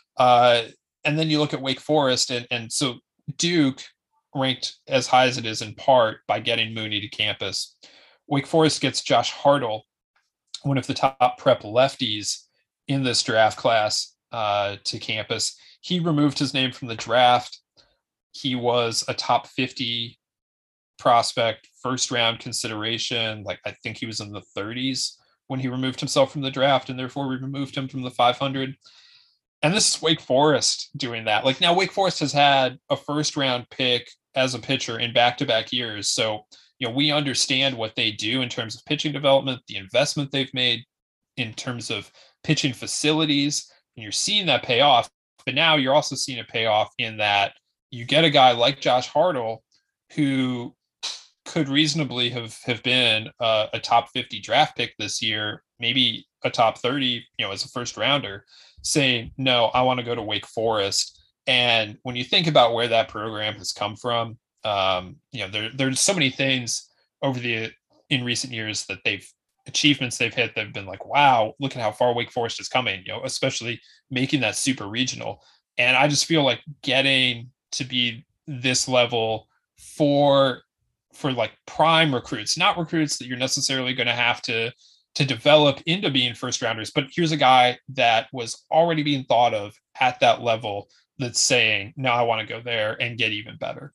And then you look at Wake Forest, and so Duke ranked as high as it is in part by getting Mooney to campus. Wake Forest gets Josh Hartle, one of the top prep lefties in this draft class, to campus. He removed his name from the draft. He was a top 50 prospect, first round consideration. Like, I think he was in the 30s when he removed himself from the draft, and therefore we removed him from the 500. And this is Wake Forest doing that. Like, now Wake Forest has had a first round pick as a pitcher in back-to-back years. So, we understand what they do in terms of pitching development, the investment they've made in terms of pitching facilities, and you're seeing that pay off. But now you're also seeing it pay off in that you get a guy like Josh Hartle, who could reasonably have been a top 50 draft pick this year, maybe a top 30, as a first rounder, saying, no, I want to go to Wake Forest. And when you think about where that program has come from, there's so many things in recent years that achievements they've hit that have been like, wow, look at how far Wake Forest is coming, especially making that super regional. And I just feel like getting to be this level for like prime recruits, not recruits that you're necessarily going to have to develop into being first rounders, but here's a guy that was already being thought of at that level that's saying, no, I want to go there and get even better.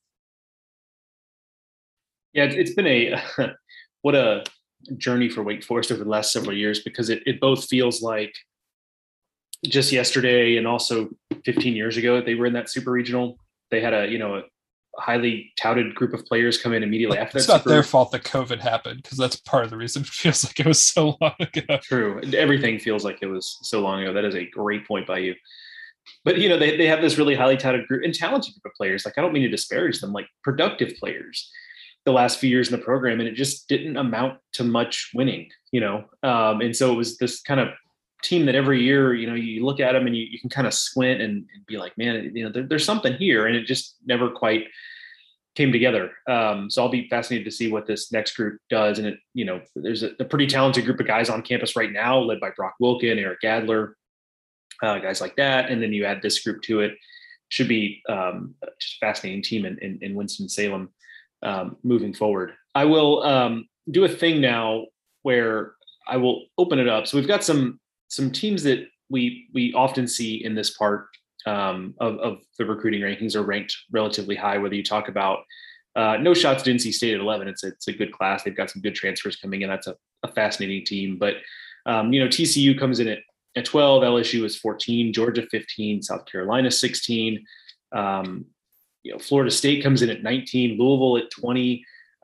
Yeah, it's been what a journey for Wake Forest over the last several years, because it both feels like just yesterday and also 15 years ago they were in that super regional. They had a highly touted group of players come in immediately after that. It's not their fault that COVID happened, because that's part of the reason it feels like it was so long ago. True. Everything feels like it was so long ago. That is a great point by you. But, they have this really highly touted group and talented group of players. Like, I don't mean to disparage them, like productive players the last few years in the program, and it just didn't amount to much winning, and so it was this kind of team that every year, you look at them and you can kind of squint and be like, man, there's something here, and it just never quite came together. So I'll be fascinated to see what this next group does. And there's a pretty talented group of guys on campus right now, led by Brock Wilken, Eric Adler, guys like that. And then you add this group to it. Should be just a fascinating team in Winston-Salem moving forward. I will do a thing now where I will open it up. So we've got some teams that we often see in this part of the recruiting rankings are ranked relatively high. Whether you talk about no shots at NC State at 11, it's a good class. They've got some good transfers coming in. That's a fascinating team. But TCU comes in at 12, LSU is 14, Georgia 15, South Carolina 16. Florida State comes in at 19, Louisville at 20.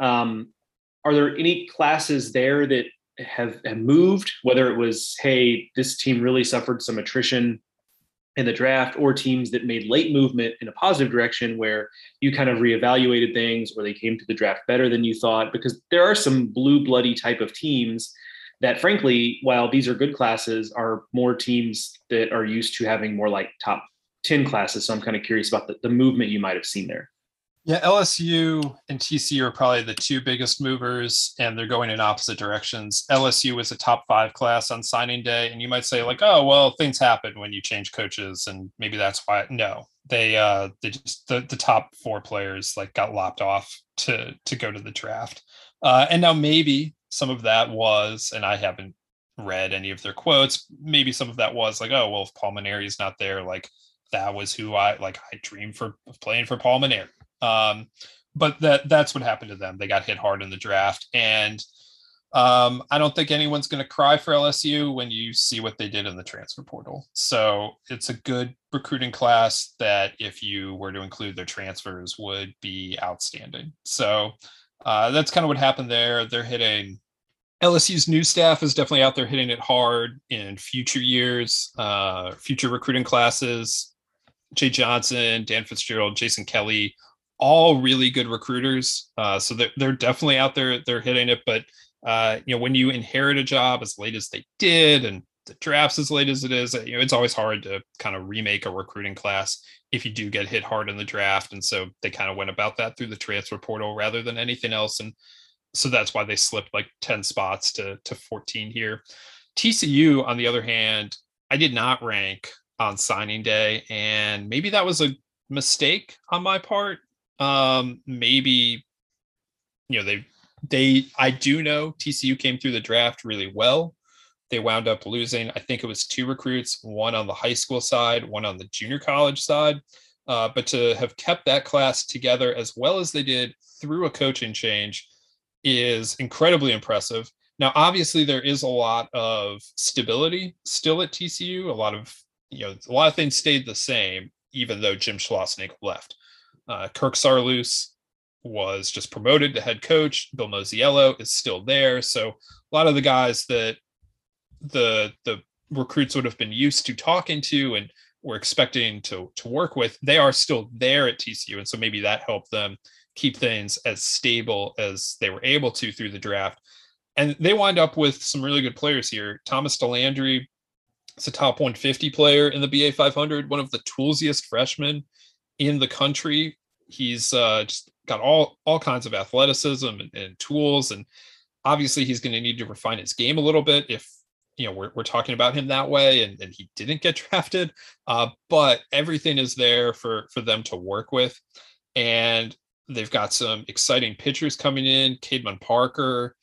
Are there any classes there that have moved, whether it was, hey, this team really suffered some attrition in the draft, or teams that made late movement in a positive direction where you kind of reevaluated things, or they came to the draft better than you thought? Because there are some blue bloody type of teams that, frankly, while these are good classes, are more teams that are used to having more like top 10 classes. So I'm kind of curious about the movement you might have seen there. Yeah, LSU and TCU are probably the two biggest movers, and they're going in opposite directions. LSU was a top 5 class on signing day, and you might say like, oh, well, things happen when you change coaches, and maybe that's why. No, they just the top 4 players like got lopped off to go to the draft, and now maybe some of that was, and I haven't read any of their quotes, maybe some of that was like, oh, well, if Paul Mainieri is not there, like that was who I dreamed of playing for Paul Mainieri. But that's what happened to them. They got hit hard in the draft, and I don't think anyone's going to cry for LSU when you see what they did in the transfer portal. So it's a good recruiting class that, if you were to include their transfers, would be outstanding. So that's kind of what happened there. They're hitting LSU's new staff is definitely out there hitting it hard in future years, future recruiting classes. Jay Johnson, Dan Fitzgerald, Jason Kelly, all really good recruiters. So they're definitely out there. They're hitting it. But, when you inherit a job as late as they did, and the draft's as late as it is, it's always hard to kind of remake a recruiting class if you do get hit hard in the draft. And so they kind of went about that through the transfer portal rather than anything else. And so that's why they slipped like 10 spots to 14 here. TCU, on the other hand, I did not rank on signing day, and maybe that was a mistake on my part. Maybe I do know TCU came through the draft really well. They wound up losing, I think it was 2 recruits, one on the high school side, one on the junior college side. But to have kept that class together as well as they did through a coaching change is incredibly impressive. Now, obviously, there is a lot of stability still at TCU. A lot of things stayed the same, even though Jim Schlossnagle left. Kirk Saarloos was just promoted to head coach. Bill Mosiello is still there. So a lot of the guys that the recruits would have been used to talking to and were expecting to work with, they are still there at TCU. And so maybe that helped them keep things as stable as they were able to through the draft. And they wind up with some really good players here. Thomas DeLandry is a top 150 player in the BA 500, one of the toolsiest freshmen in the country. He's just got all kinds of athleticism and tools, and obviously he's going to need to refine his game a little bit if we're talking about him that way, and he didn't get drafted, but everything is there for them to work with. And they've got some exciting pitchers coming in. Caedmon Parker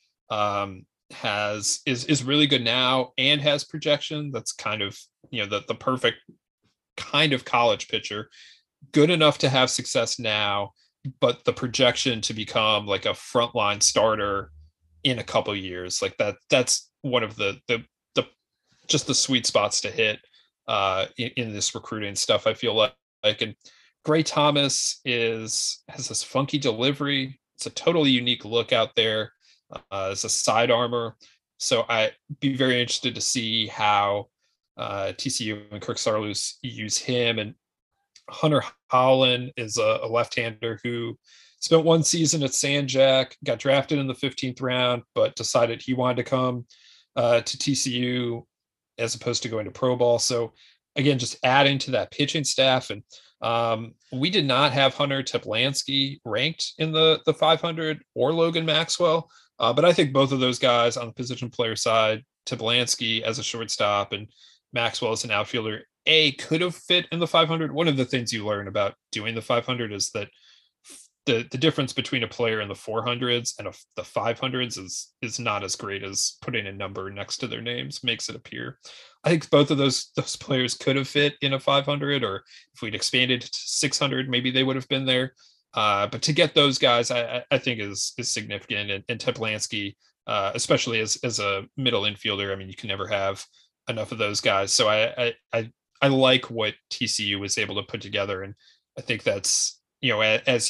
is really good now and has projection. That's kind of the perfect kind of college pitcher, good enough to have success now, but the projection to become like a frontline starter in a couple of years. Like that's one of the just the sweet spots to hit in this recruiting stuff, I feel like. And Gray Thomas has this funky delivery. It's a totally unique look out there as a side armor. So I'd be very interested to see how TCU and Kirk Saarloos use him. And Hunter Holland is a left-hander who spent one season at San Jack, got drafted in the 15th round, but decided he wanted to come to TCU as opposed to going to pro ball. So again, just adding to that pitching staff. And we did not have Hunter Teplansky ranked in the 500 or Logan Maxwell. But I think both of those guys on the position player side, Teplansky as a shortstop and Maxwell as an outfielder, could have fit in the 500. One of the things you learn about doing the 500 is that the difference between a player in the 400s and the 500s is not as great as putting a number next to their names makes it appear. I think both of those players could have fit in a 500, or if we'd expanded to 600, maybe they would have been there. But to get those guys, I think is significant. And Teplansky, especially as a middle infielder, I mean, you can never have enough of those guys. So I like what TCU was able to put together, and I think that's, as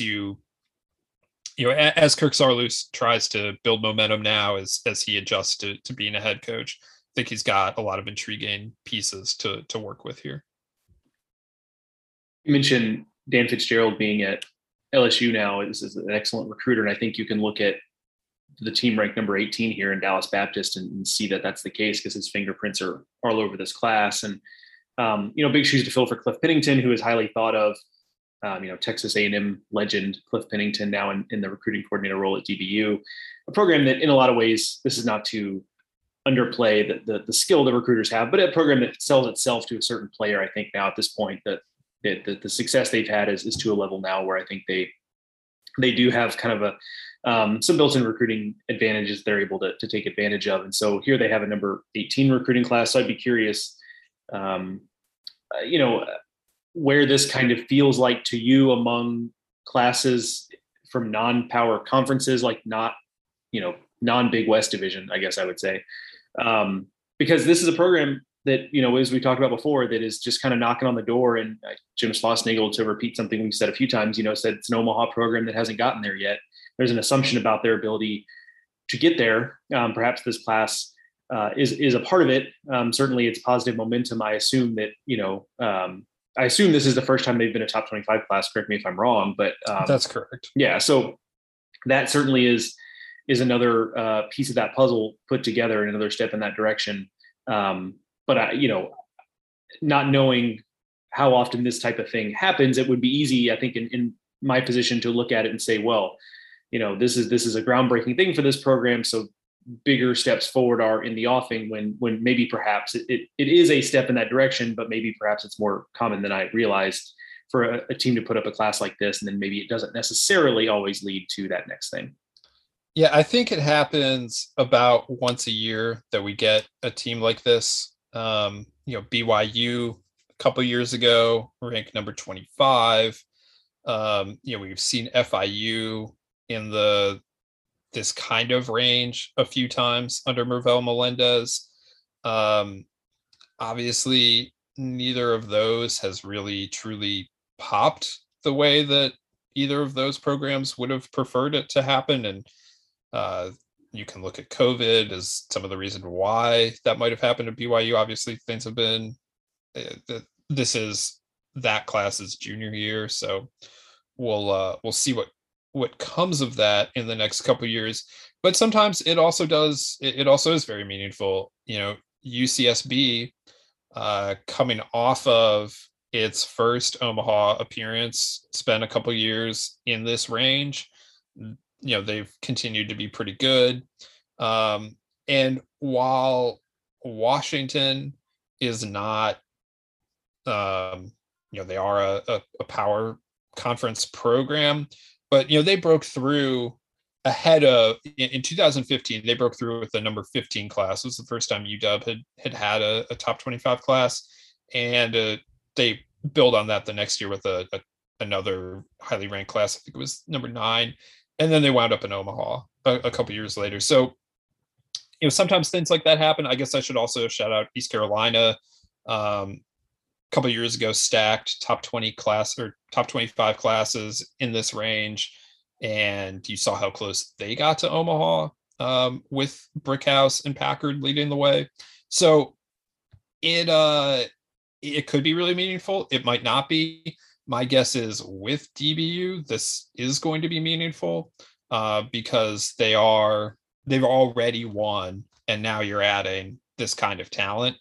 Kirk Saarloos tries to build momentum now as he adjusts to being a head coach, I think he's got a lot of intriguing pieces to work with here. You mentioned Dan Fitzgerald being at LSU now is an excellent recruiter, and I think you can look at the team ranked number 18 here in Dallas Baptist and see that that's the case, because his fingerprints are all over this class. And big shoes to fill for Cliff Pennington, who is highly thought of. Texas A&M legend Cliff Pennington now in the recruiting coordinator role at DBU, a program that in a lot of ways, this is not to underplay the skill the recruiters have, but a program that sells itself to a certain player. I think now at this point that the success they've had is to a level now where I think they do have kind of some built-in recruiting advantages they're able to take advantage of. And so here they have a number 18 recruiting class. So I'd be curious, where this kind of feels like to you among classes from non-power conferences, like not, non-Big West division, I guess I would say. Because this is a program that, as we talked about before, that is just kind of knocking on the door. And Jim Schlossnagle, to repeat something we've said a few times, said it's an Omaha program that hasn't gotten there yet. There's an assumption about their ability to get there. Perhaps this class is a part of it. Certainly it's positive momentum. I assume that, I assume this is the first time they've been a top 25 class. Correct me if I'm wrong, but that's correct. Yeah. So that certainly is another piece of that puzzle put together, and another step in that direction. But not knowing how often this type of thing happens, it would be easy, I think, in my position to look at it and say, well, this is a groundbreaking thing for this program. So bigger steps forward are in the offing, when maybe perhaps it is a step in that direction, but maybe perhaps it's more common than I realized for a team to put up a class like this. And then maybe it doesn't necessarily always lead to that next thing. Yeah, I think it happens about once a year that we get a team like this. BYU a couple years ago ranked number 25. We've seen FIU in this kind of range a few times under Mervel Melendez. Obviously, neither of those has really truly popped the way that either of those programs would have preferred it to happen. And you can look at COVID as some of the reason why that might have happened at BYU. Obviously, things have been, this is that class's junior year. So we'll see what comes of that in the next couple of years. But sometimes it also is very meaningful. UCSB coming off of its first Omaha appearance, spent a couple of years in this range. They've continued to be pretty good. And while Washington is not, they are a power conference program, but, they broke through ahead of, in 2015, they broke through with the number 15 class. It was the first time UW had a top 25 class. And they build on that the next year with another highly ranked class. I think it was number 9. And then they wound up in Omaha a couple years later. So, sometimes things like that happen. I guess I should also shout out East Carolina. A couple of years ago, stacked top 20 class or top 25 classes in this range. And you saw how close they got to Omaha with Brickhouse and Packard leading the way. So it could be really meaningful. It might not be. My guess is with DBU, this is going to be meaningful because they've already won, and now you're adding this kind of talent.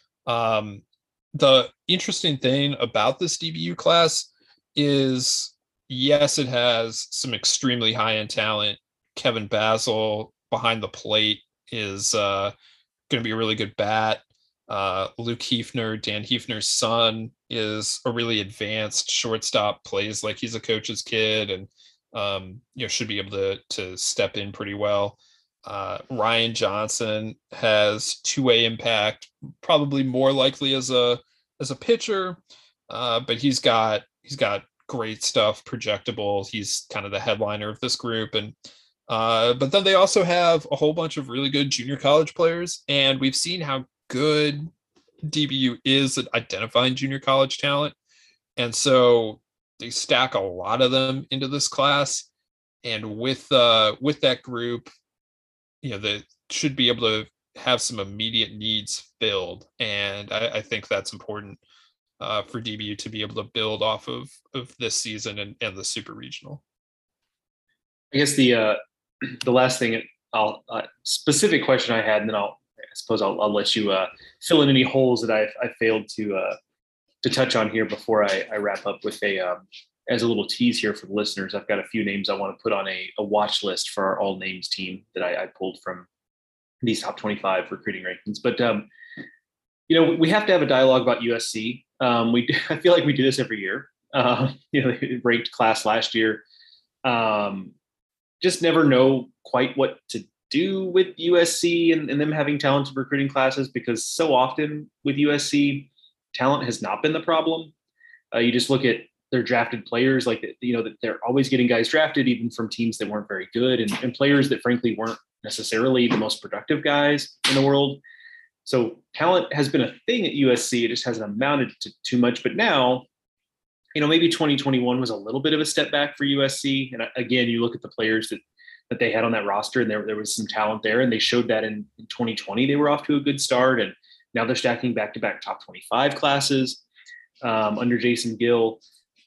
The interesting thing about this DBU class is, yes, it has some extremely high-end talent. Kevin Basil behind the plate is going to be a really good bat. Luke Hefner, Dan Hefner's son, is a really advanced shortstop, plays like he's a coach's kid, and should be able to step in pretty well. Ryan Johnson has two-way impact, probably more likely as a pitcher, but he's got great stuff, projectable. He's kind of the headliner of this group, and but then they also have a whole bunch of really good junior college players, and we've seen how good DBU is at identifying junior college talent, and so they stack a lot of them into this class, and with that group, they should be able to have some immediate needs filled. And I think that's important for DBU to be able to build off of this season and the super regional. I guess the last thing, specific question I had, and then I suppose I'll let you fill in any holes that I failed to touch on here before I wrap up with as a little tease here for the listeners. I've got a few names I want to put on a watch list for our all names team that I pulled from these top 25 recruiting rankings. But, we have to have a dialogue about USC. I feel like we do this every year. They ranked class last year. Just never know quite what to do with USC and them having talented recruiting classes, because so often with USC, talent has not been the problem. You just look at their drafted players, that they're always getting guys drafted, even from teams that weren't very good, and players that frankly weren't necessarily the most productive guys in the world. So talent has been a thing at USC. It just hasn't amounted to too much. But now, maybe 2021 was a little bit of a step back for USC. And again, you look at the players that they had on that roster, and there was some talent there, and they showed that in 2020. They were off to a good start, and now they're stacking back-to-back top 25 classes under Jason Gill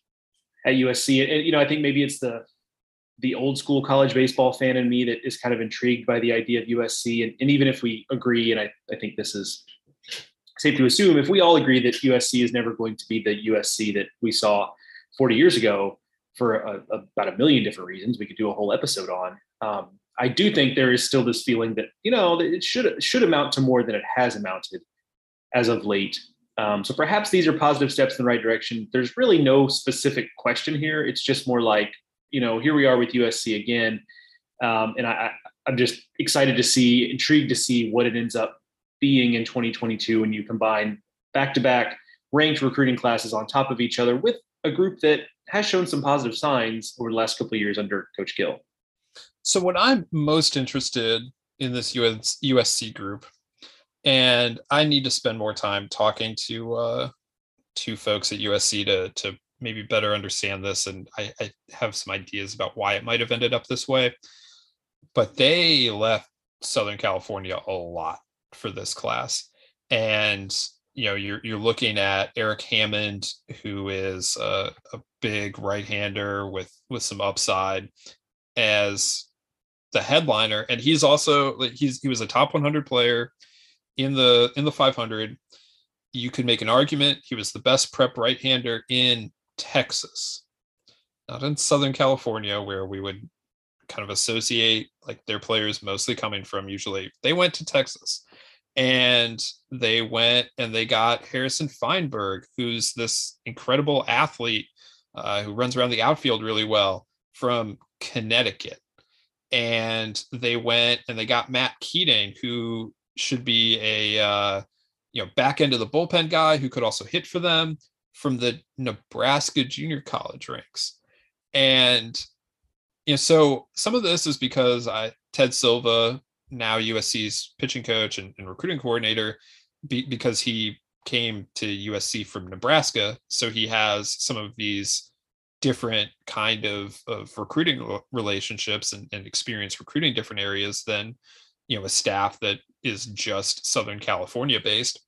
at USC. And, I think maybe it's the old school college baseball fan in me that is kind of intrigued by the idea of USC. And even if we agree, and I think this is safe to assume, if we all agree that USC is never going to be the USC that we saw 40 years ago for about a million different reasons we could do a whole episode on, I do think there is still this feeling that, that it should amount to more than it has amounted as of late. So perhaps these are positive steps in the right direction. There's really no specific question here. It's just more like, here we are with USC again. And I'm just intrigued to see what it ends up being in 2022 when you combine back-to-back ranked recruiting classes on top of each other with a group that has shown some positive signs over the last couple of years under Coach Gill. So what I'm most interested in this USC group, and I need to spend more time talking to folks at USC to maybe better understand this, and I have some ideas about why it might have ended up this way. But they left Southern California a lot for this class, and you're looking at Eric Hammond, who is a big right-hander with some upside, as the headliner, and he's also he was a top 100 player in the 500. You could make an argument he was the best prep right-hander in Texas, not in Southern California, where we would kind of associate their players mostly coming from. Usually they went to Texas, and they went and they got Harrison Feinberg, who's this incredible athlete who runs around the outfield really well, from Connecticut. And they went and they got Matt Keating, who should be a back end of the bullpen guy who could also hit for them, from the Nebraska junior college ranks. And so some of this is because Ted Silva, now USC's pitching coach and recruiting coordinator, because he came to USC from Nebraska, so he has some of these different kind of recruiting relationships and experience recruiting different areas than a staff that is just Southern California based.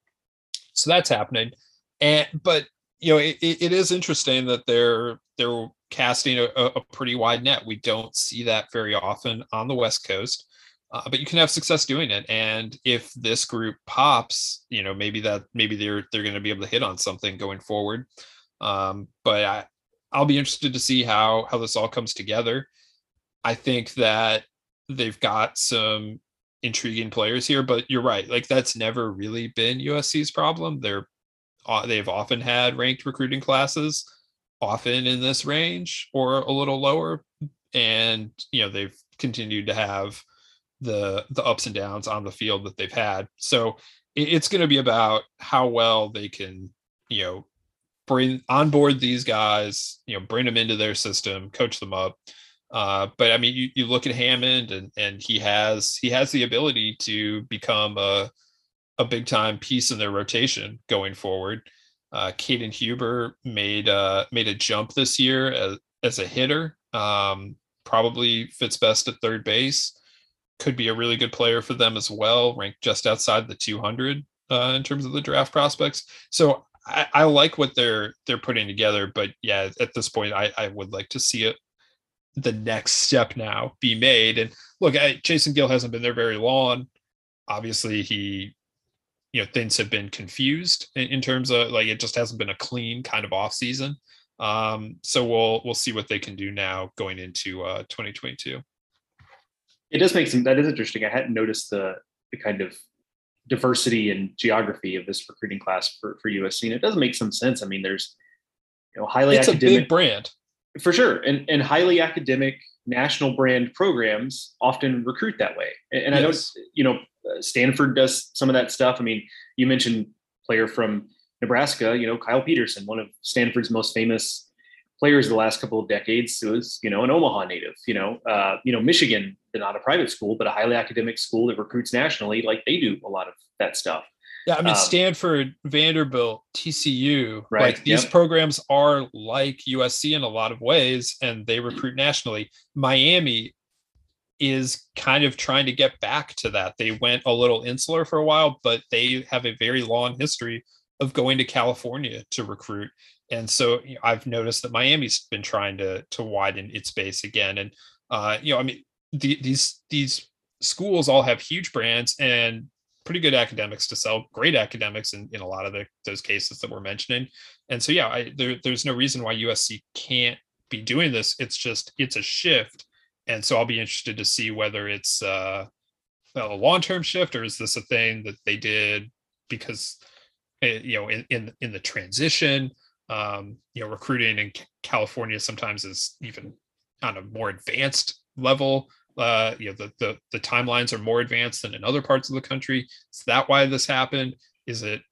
So that's happening. But it is interesting that they're casting a pretty wide net. We don't see that very often on the West Coast, but you can have success doing it. And if this group pops, maybe they're going to be able to hit on something going forward. But I'll be interested to see how this all comes together. I think that they've got some intriguing players here, but you're right. That's never really been USC's problem. They've often had ranked recruiting classes, often in this range or a little lower. And, they've continued to have the ups and downs on the field that they've had. So it's going to be about how well they can, bring on board these guys, bring them into their system, coach them up. But I mean, you look at Hammond, and he has the ability to become a big time piece in their rotation going forward. Caden Huber made a jump this year as a hitter. Probably fits best at third base. Could be a really good player for them as well, ranked just outside the 200 in terms of the draft prospects. So I like what they're putting together, but yeah, at this point, I would like to see it, the next step now be made. And look, Jason Gill hasn't been there very long. Obviously, things have been confused in terms of, like, it just hasn't been a clean kind of off season. So we'll see what they can do now going into 2022. It does make that is interesting. I hadn't noticed the kind of diversity and geography of this recruiting class for USC, and it does make some sense. I mean, there's highly it's academic, a big brand for sure, and highly academic national brand programs often recruit that way. And yes. I know Stanford does some of that stuff. I mean, you mentioned player from Nebraska, Kyle Peterson, one of Stanford's most famous players the last couple of decades, was an Omaha native. Michigan, they're not a private school, but a highly academic school that recruits nationally. Like, they do a lot of that stuff. Yeah, I mean, Stanford, Vanderbilt, TCU, right? Like, these programs are like USC in a lot of ways, and they recruit nationally. Miami is kind of trying to get back to that. They went a little insular for a while, but they have a very long history of going to California to recruit. And so I've noticed that Miami's been trying to widen its base again. And, I mean, these schools all have huge brands and pretty good academics to sell, great academics in a lot of those cases that we're mentioning. And so, yeah, there's no reason why USC can't be doing this. It's a shift. And so I'll be interested to see whether it's a long-term shift, or is this a thing that they did because, in the transition, recruiting in California sometimes is even on a more advanced level. The timelines are more advanced than in other parts of the country. Is that why this happened? Is it,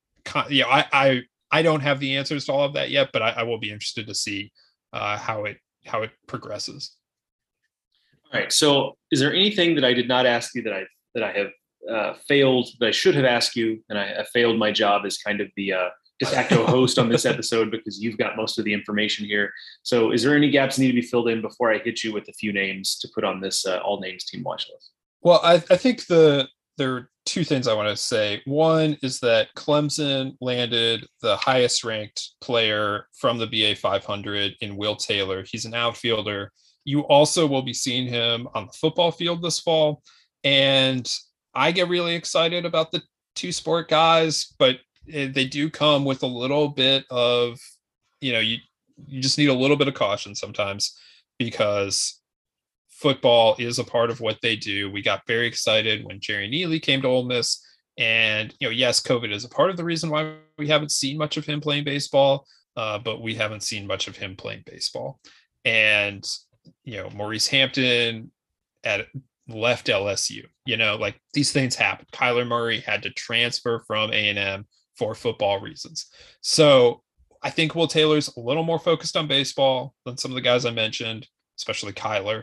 I don't have the answers to all of that yet, but I will be interested to see how it progresses. All right. So is there anything that I did not ask you that I have failed, that I should have asked you, and I failed my job as kind of the de facto host on this episode, because you've got most of the information here. So is there any gaps need to be filled in before I hit you with a few names to put on this all names team watch list? Well, I think there are two things I want to say. One is that Clemson landed the highest ranked player from the BA 500 in Will Taylor. He's an outfielder. You also will be seeing him on the football field this fall. And I get really excited about the two sport guys, but they do come with a little bit of, you just need a little bit of caution sometimes, because football is a part of what they do. We got very excited when Jerry Neely came to Ole Miss, and, yes, COVID is a part of the reason why we haven't seen much of him playing baseball, but we haven't seen much of him playing baseball. And, Maurice Hampton left LSU, like, these things happen. Kyler Murray had to transfer from A&M for football reasons. So I think Will Taylor's a little more focused on baseball than some of the guys I mentioned, especially Kyler.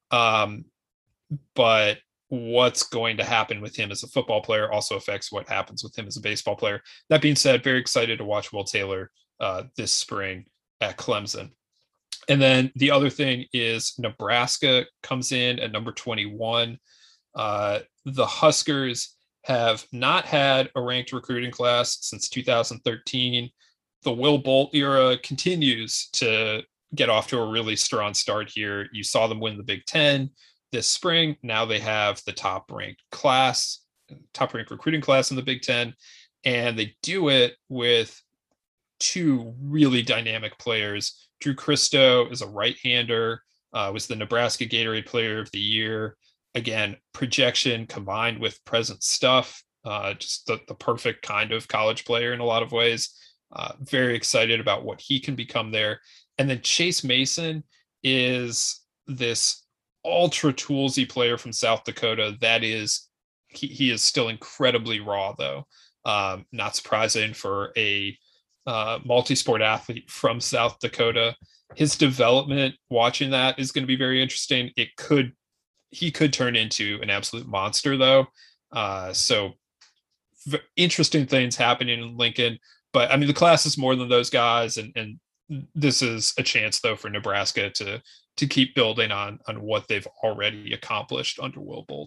But what's going to happen with him as a football player also affects what happens with him as a baseball player. That being said, very excited to watch Will Taylor this spring at Clemson. And then the other thing is Nebraska comes in at number 21. The Huskers have not had a ranked recruiting class since 2013. The Will Bolt era continues to get off to a really strong start here. You saw them win the Big Ten this spring. Now they have the top ranked recruiting class in the Big Ten. And they do it with two really dynamic players. Drew Christo is a right-hander, was the Nebraska Gatorade Player of the Year. Again, projection combined with present stuff, just the perfect kind of college player in a lot of ways. Very excited about what he can become there. And then Chase Mason is this ultra toolsy player from South Dakota. That is, he is still incredibly raw, though. Not surprising for a multi-sport athlete from South Dakota. His development, watching that, is going to be very interesting. He could turn into an absolute monster, though. So interesting things happening in Lincoln. But I mean, the class is more than those guys, and this is a chance, though, for Nebraska to keep building on what they've already accomplished under Will Bolt.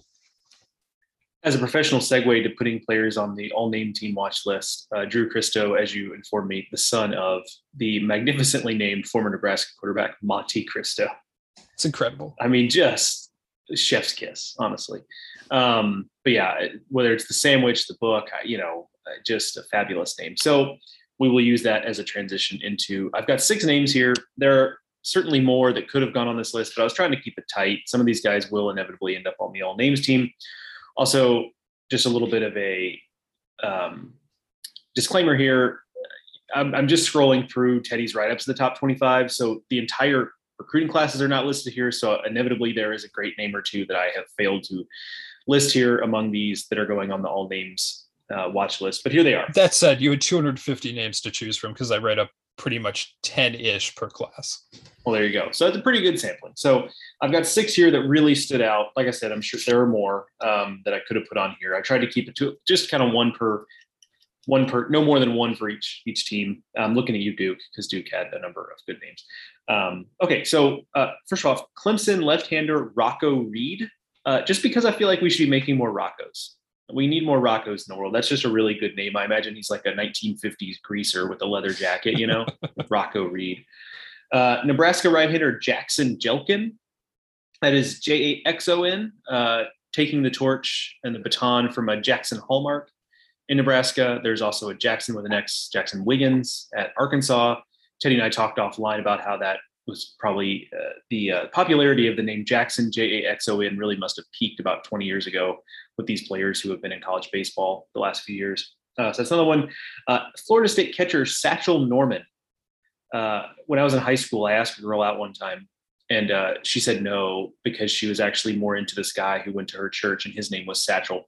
As a professional segue to putting players on the all-name team watch list, Drew Christo, as you informed me, the son of the magnificently named former Nebraska quarterback Monte Cristo. It's incredible. I mean, just chef's kiss, honestly. But yeah, whether it's the sandwich, the book, just a fabulous name. So we will use that as a transition into, I've got 6 names here. There are certainly more that could have gone on this list, but I was trying to keep it tight. Some of these guys will inevitably end up on the all names team. Also, just a little bit of a disclaimer here. I'm just scrolling through Teddy's write-ups of the top 25. So the entire recruiting classes are not listed here. So inevitably there is a great name or two that I have failed to list here among these that are going on the all names watch list. But here they are. That said, you had 250 names to choose from because I read up pretty much 10-ish per class. Well, there you go. So that's a pretty good sampling. So I've got 6 here that really stood out. Like I said, I'm sure there are more that I could have put on here. I tried to keep it to just kind of one per, no more than one for each team. I'm looking at you, Duke, because Duke had a number of good names. Okay, so first off, Clemson left-hander Rocco Reed. Just because I feel like we should be making more Roccos. We need more Roccos in the world. That's just a really good name. I imagine he's like a 1950s greaser with a leather jacket, Rocco Reed. Nebraska right-hander Jackson Jelkin. That is Jaxon, taking the torch and the baton from a Jackson Hallmark in Nebraska. There's also a Jackson with an X, Jackson Wiggins at Arkansas. Teddy and I talked offline about how that was probably the popularity of the name Jackson, Jaxon, really must have peaked about 20 years ago with these players who have been in college baseball the last few years. So that's another one. Florida State catcher Satchel Norman. When I was in high school, I asked a girl out one time, and she said no, because she was actually more into this guy who went to her church, and his name was Satchel.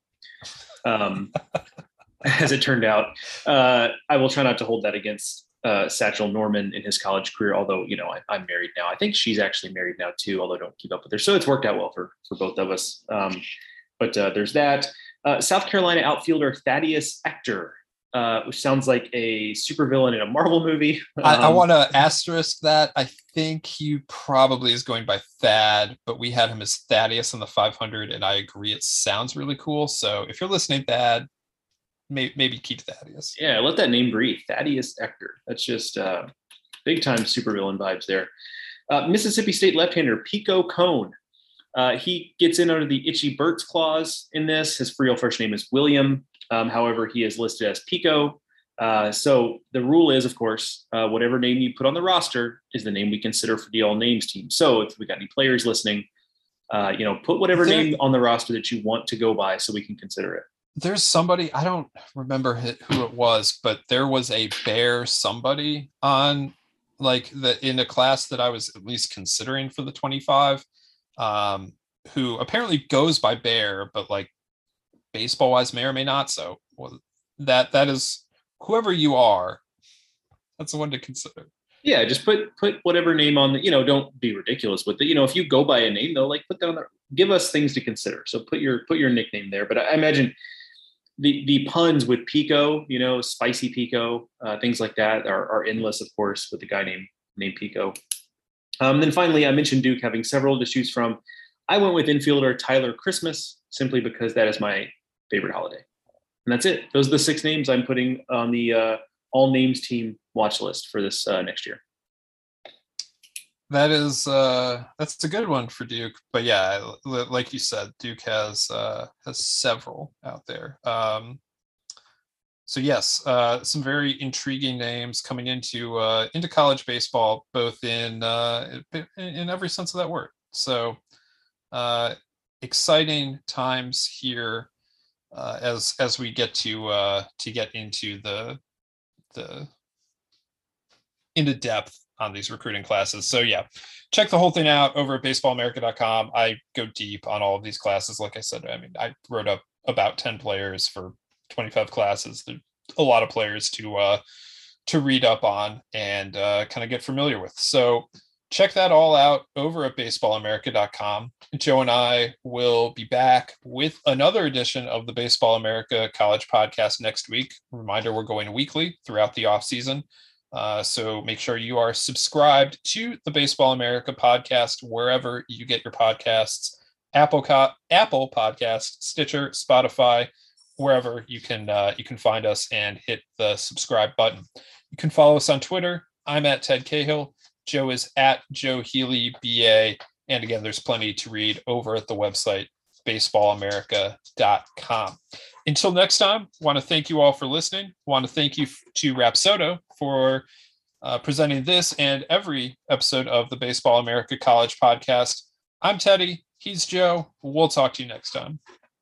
As it turned out, I will try not to hold that against Satchel Norman in his college career, although, I'm married now. I think she's actually married now too, although I don't keep up with her. So it's worked out well for both of us. But there's that. South Carolina outfielder Thaddeus Ector, which sounds like a supervillain in a Marvel movie. I want to asterisk that. I think he probably is going by Thad, but we had him as Thaddeus in the 500, and I agree it sounds really cool. So if you're listening, Thad, maybe keep Thaddeus. Yeah, let that name breathe. Thaddeus Ector. That's just big time supervillain vibes there. Mississippi State left-hander Pico Cone. He gets in under the Itchy Burt's clause in this. His real first name is William. However, he is listed as Pico. So the rule is, of course, whatever name you put on the roster is the name we consider for the all names team. So if we got any players listening, put whatever name on the roster that you want to go by so we can consider it. There's somebody, I don't remember who it was, but there was a Bear somebody on in a class that I was at least considering for the 25, who apparently goes by Bear, but baseball wise may or may not. So that is whoever you are, that's the one to consider. Yeah, just put whatever name on the, don't be ridiculous with it. If you go by a name though, put that on there, give us things to consider. So put your nickname there. But I imagine the puns with Pico, spicy Pico, things like that are endless, of course, with the guy named Pico. Then finally, I mentioned Duke having several to choose from. I went with infielder Tyler Christmas, simply because that is my favorite holiday. And that's it. Those are the 6 names I'm putting on the all names team watch list for this next year. That is that's a good one for Duke, but yeah, like you said, Duke has several out there. So yes, some intriguing intriguing names coming into college baseball, both in every sense of that word. So exciting times here as we get to get into into depth these recruiting classes. So yeah, check the whole thing out over at baseballamerica.com. I go deep on all of these classes. Like I said, I mean, I wrote up about 10 players for 25 classes. There's a lot of players to read up on and kind of get familiar with. So check that all out over at baseballamerica.com. Joe and I will be back with another edition of the Baseball America College Podcast next week. Reminder, we're going weekly throughout the off season. So make sure you are subscribed to the Baseball America Podcast wherever you get your podcasts, Apple Podcast, Stitcher, Spotify, wherever you can find us, and hit the subscribe button. You can follow us on Twitter. I'm at Ted Cahill. Joe is at Joe Healy BA. And again, there's plenty to read over at the website, baseballamerica.com. Until next time, want to thank you all for listening. Want to thank you to Rapsodo for presenting this and every episode of the Baseball America College Podcast. I'm Teddy. He's Joe. We'll talk to you next time.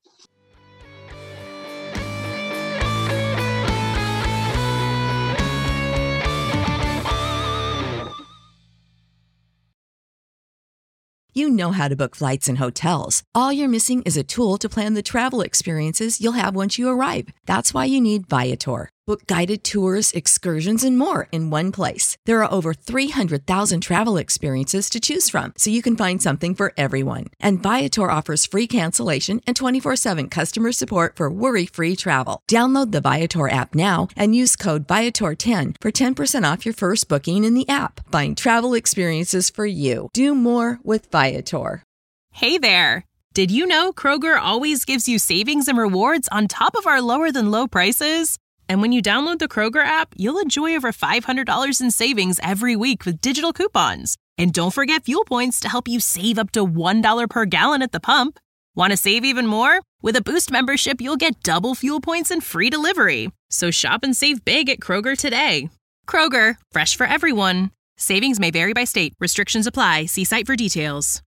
You know how to book flights and hotels. All you're missing is a tool to plan the travel experiences you'll have once you arrive. That's why you need Viator. Book guided tours, excursions, and more in one place. There are over 300,000 travel experiences to choose from, so you can find something for everyone. And Viator offers free cancellation and 24/7 customer support for worry-free travel. Download the Viator app now and use code Viator10 for 10% off your first booking in the app. Find travel experiences for you. Do more with Viator. Hey there. Did you know Kroger always gives you savings and rewards on top of our lower than low prices? And when you download the Kroger app, you'll enjoy over $500 in savings every week with digital coupons. And don't forget fuel points to help you save up to $1 per gallon at the pump. Want to save even more? With a Boost membership, you'll get double fuel points and free delivery. So shop and save big at Kroger today. Kroger, fresh for everyone. Savings may vary by state. Restrictions apply. See site for details.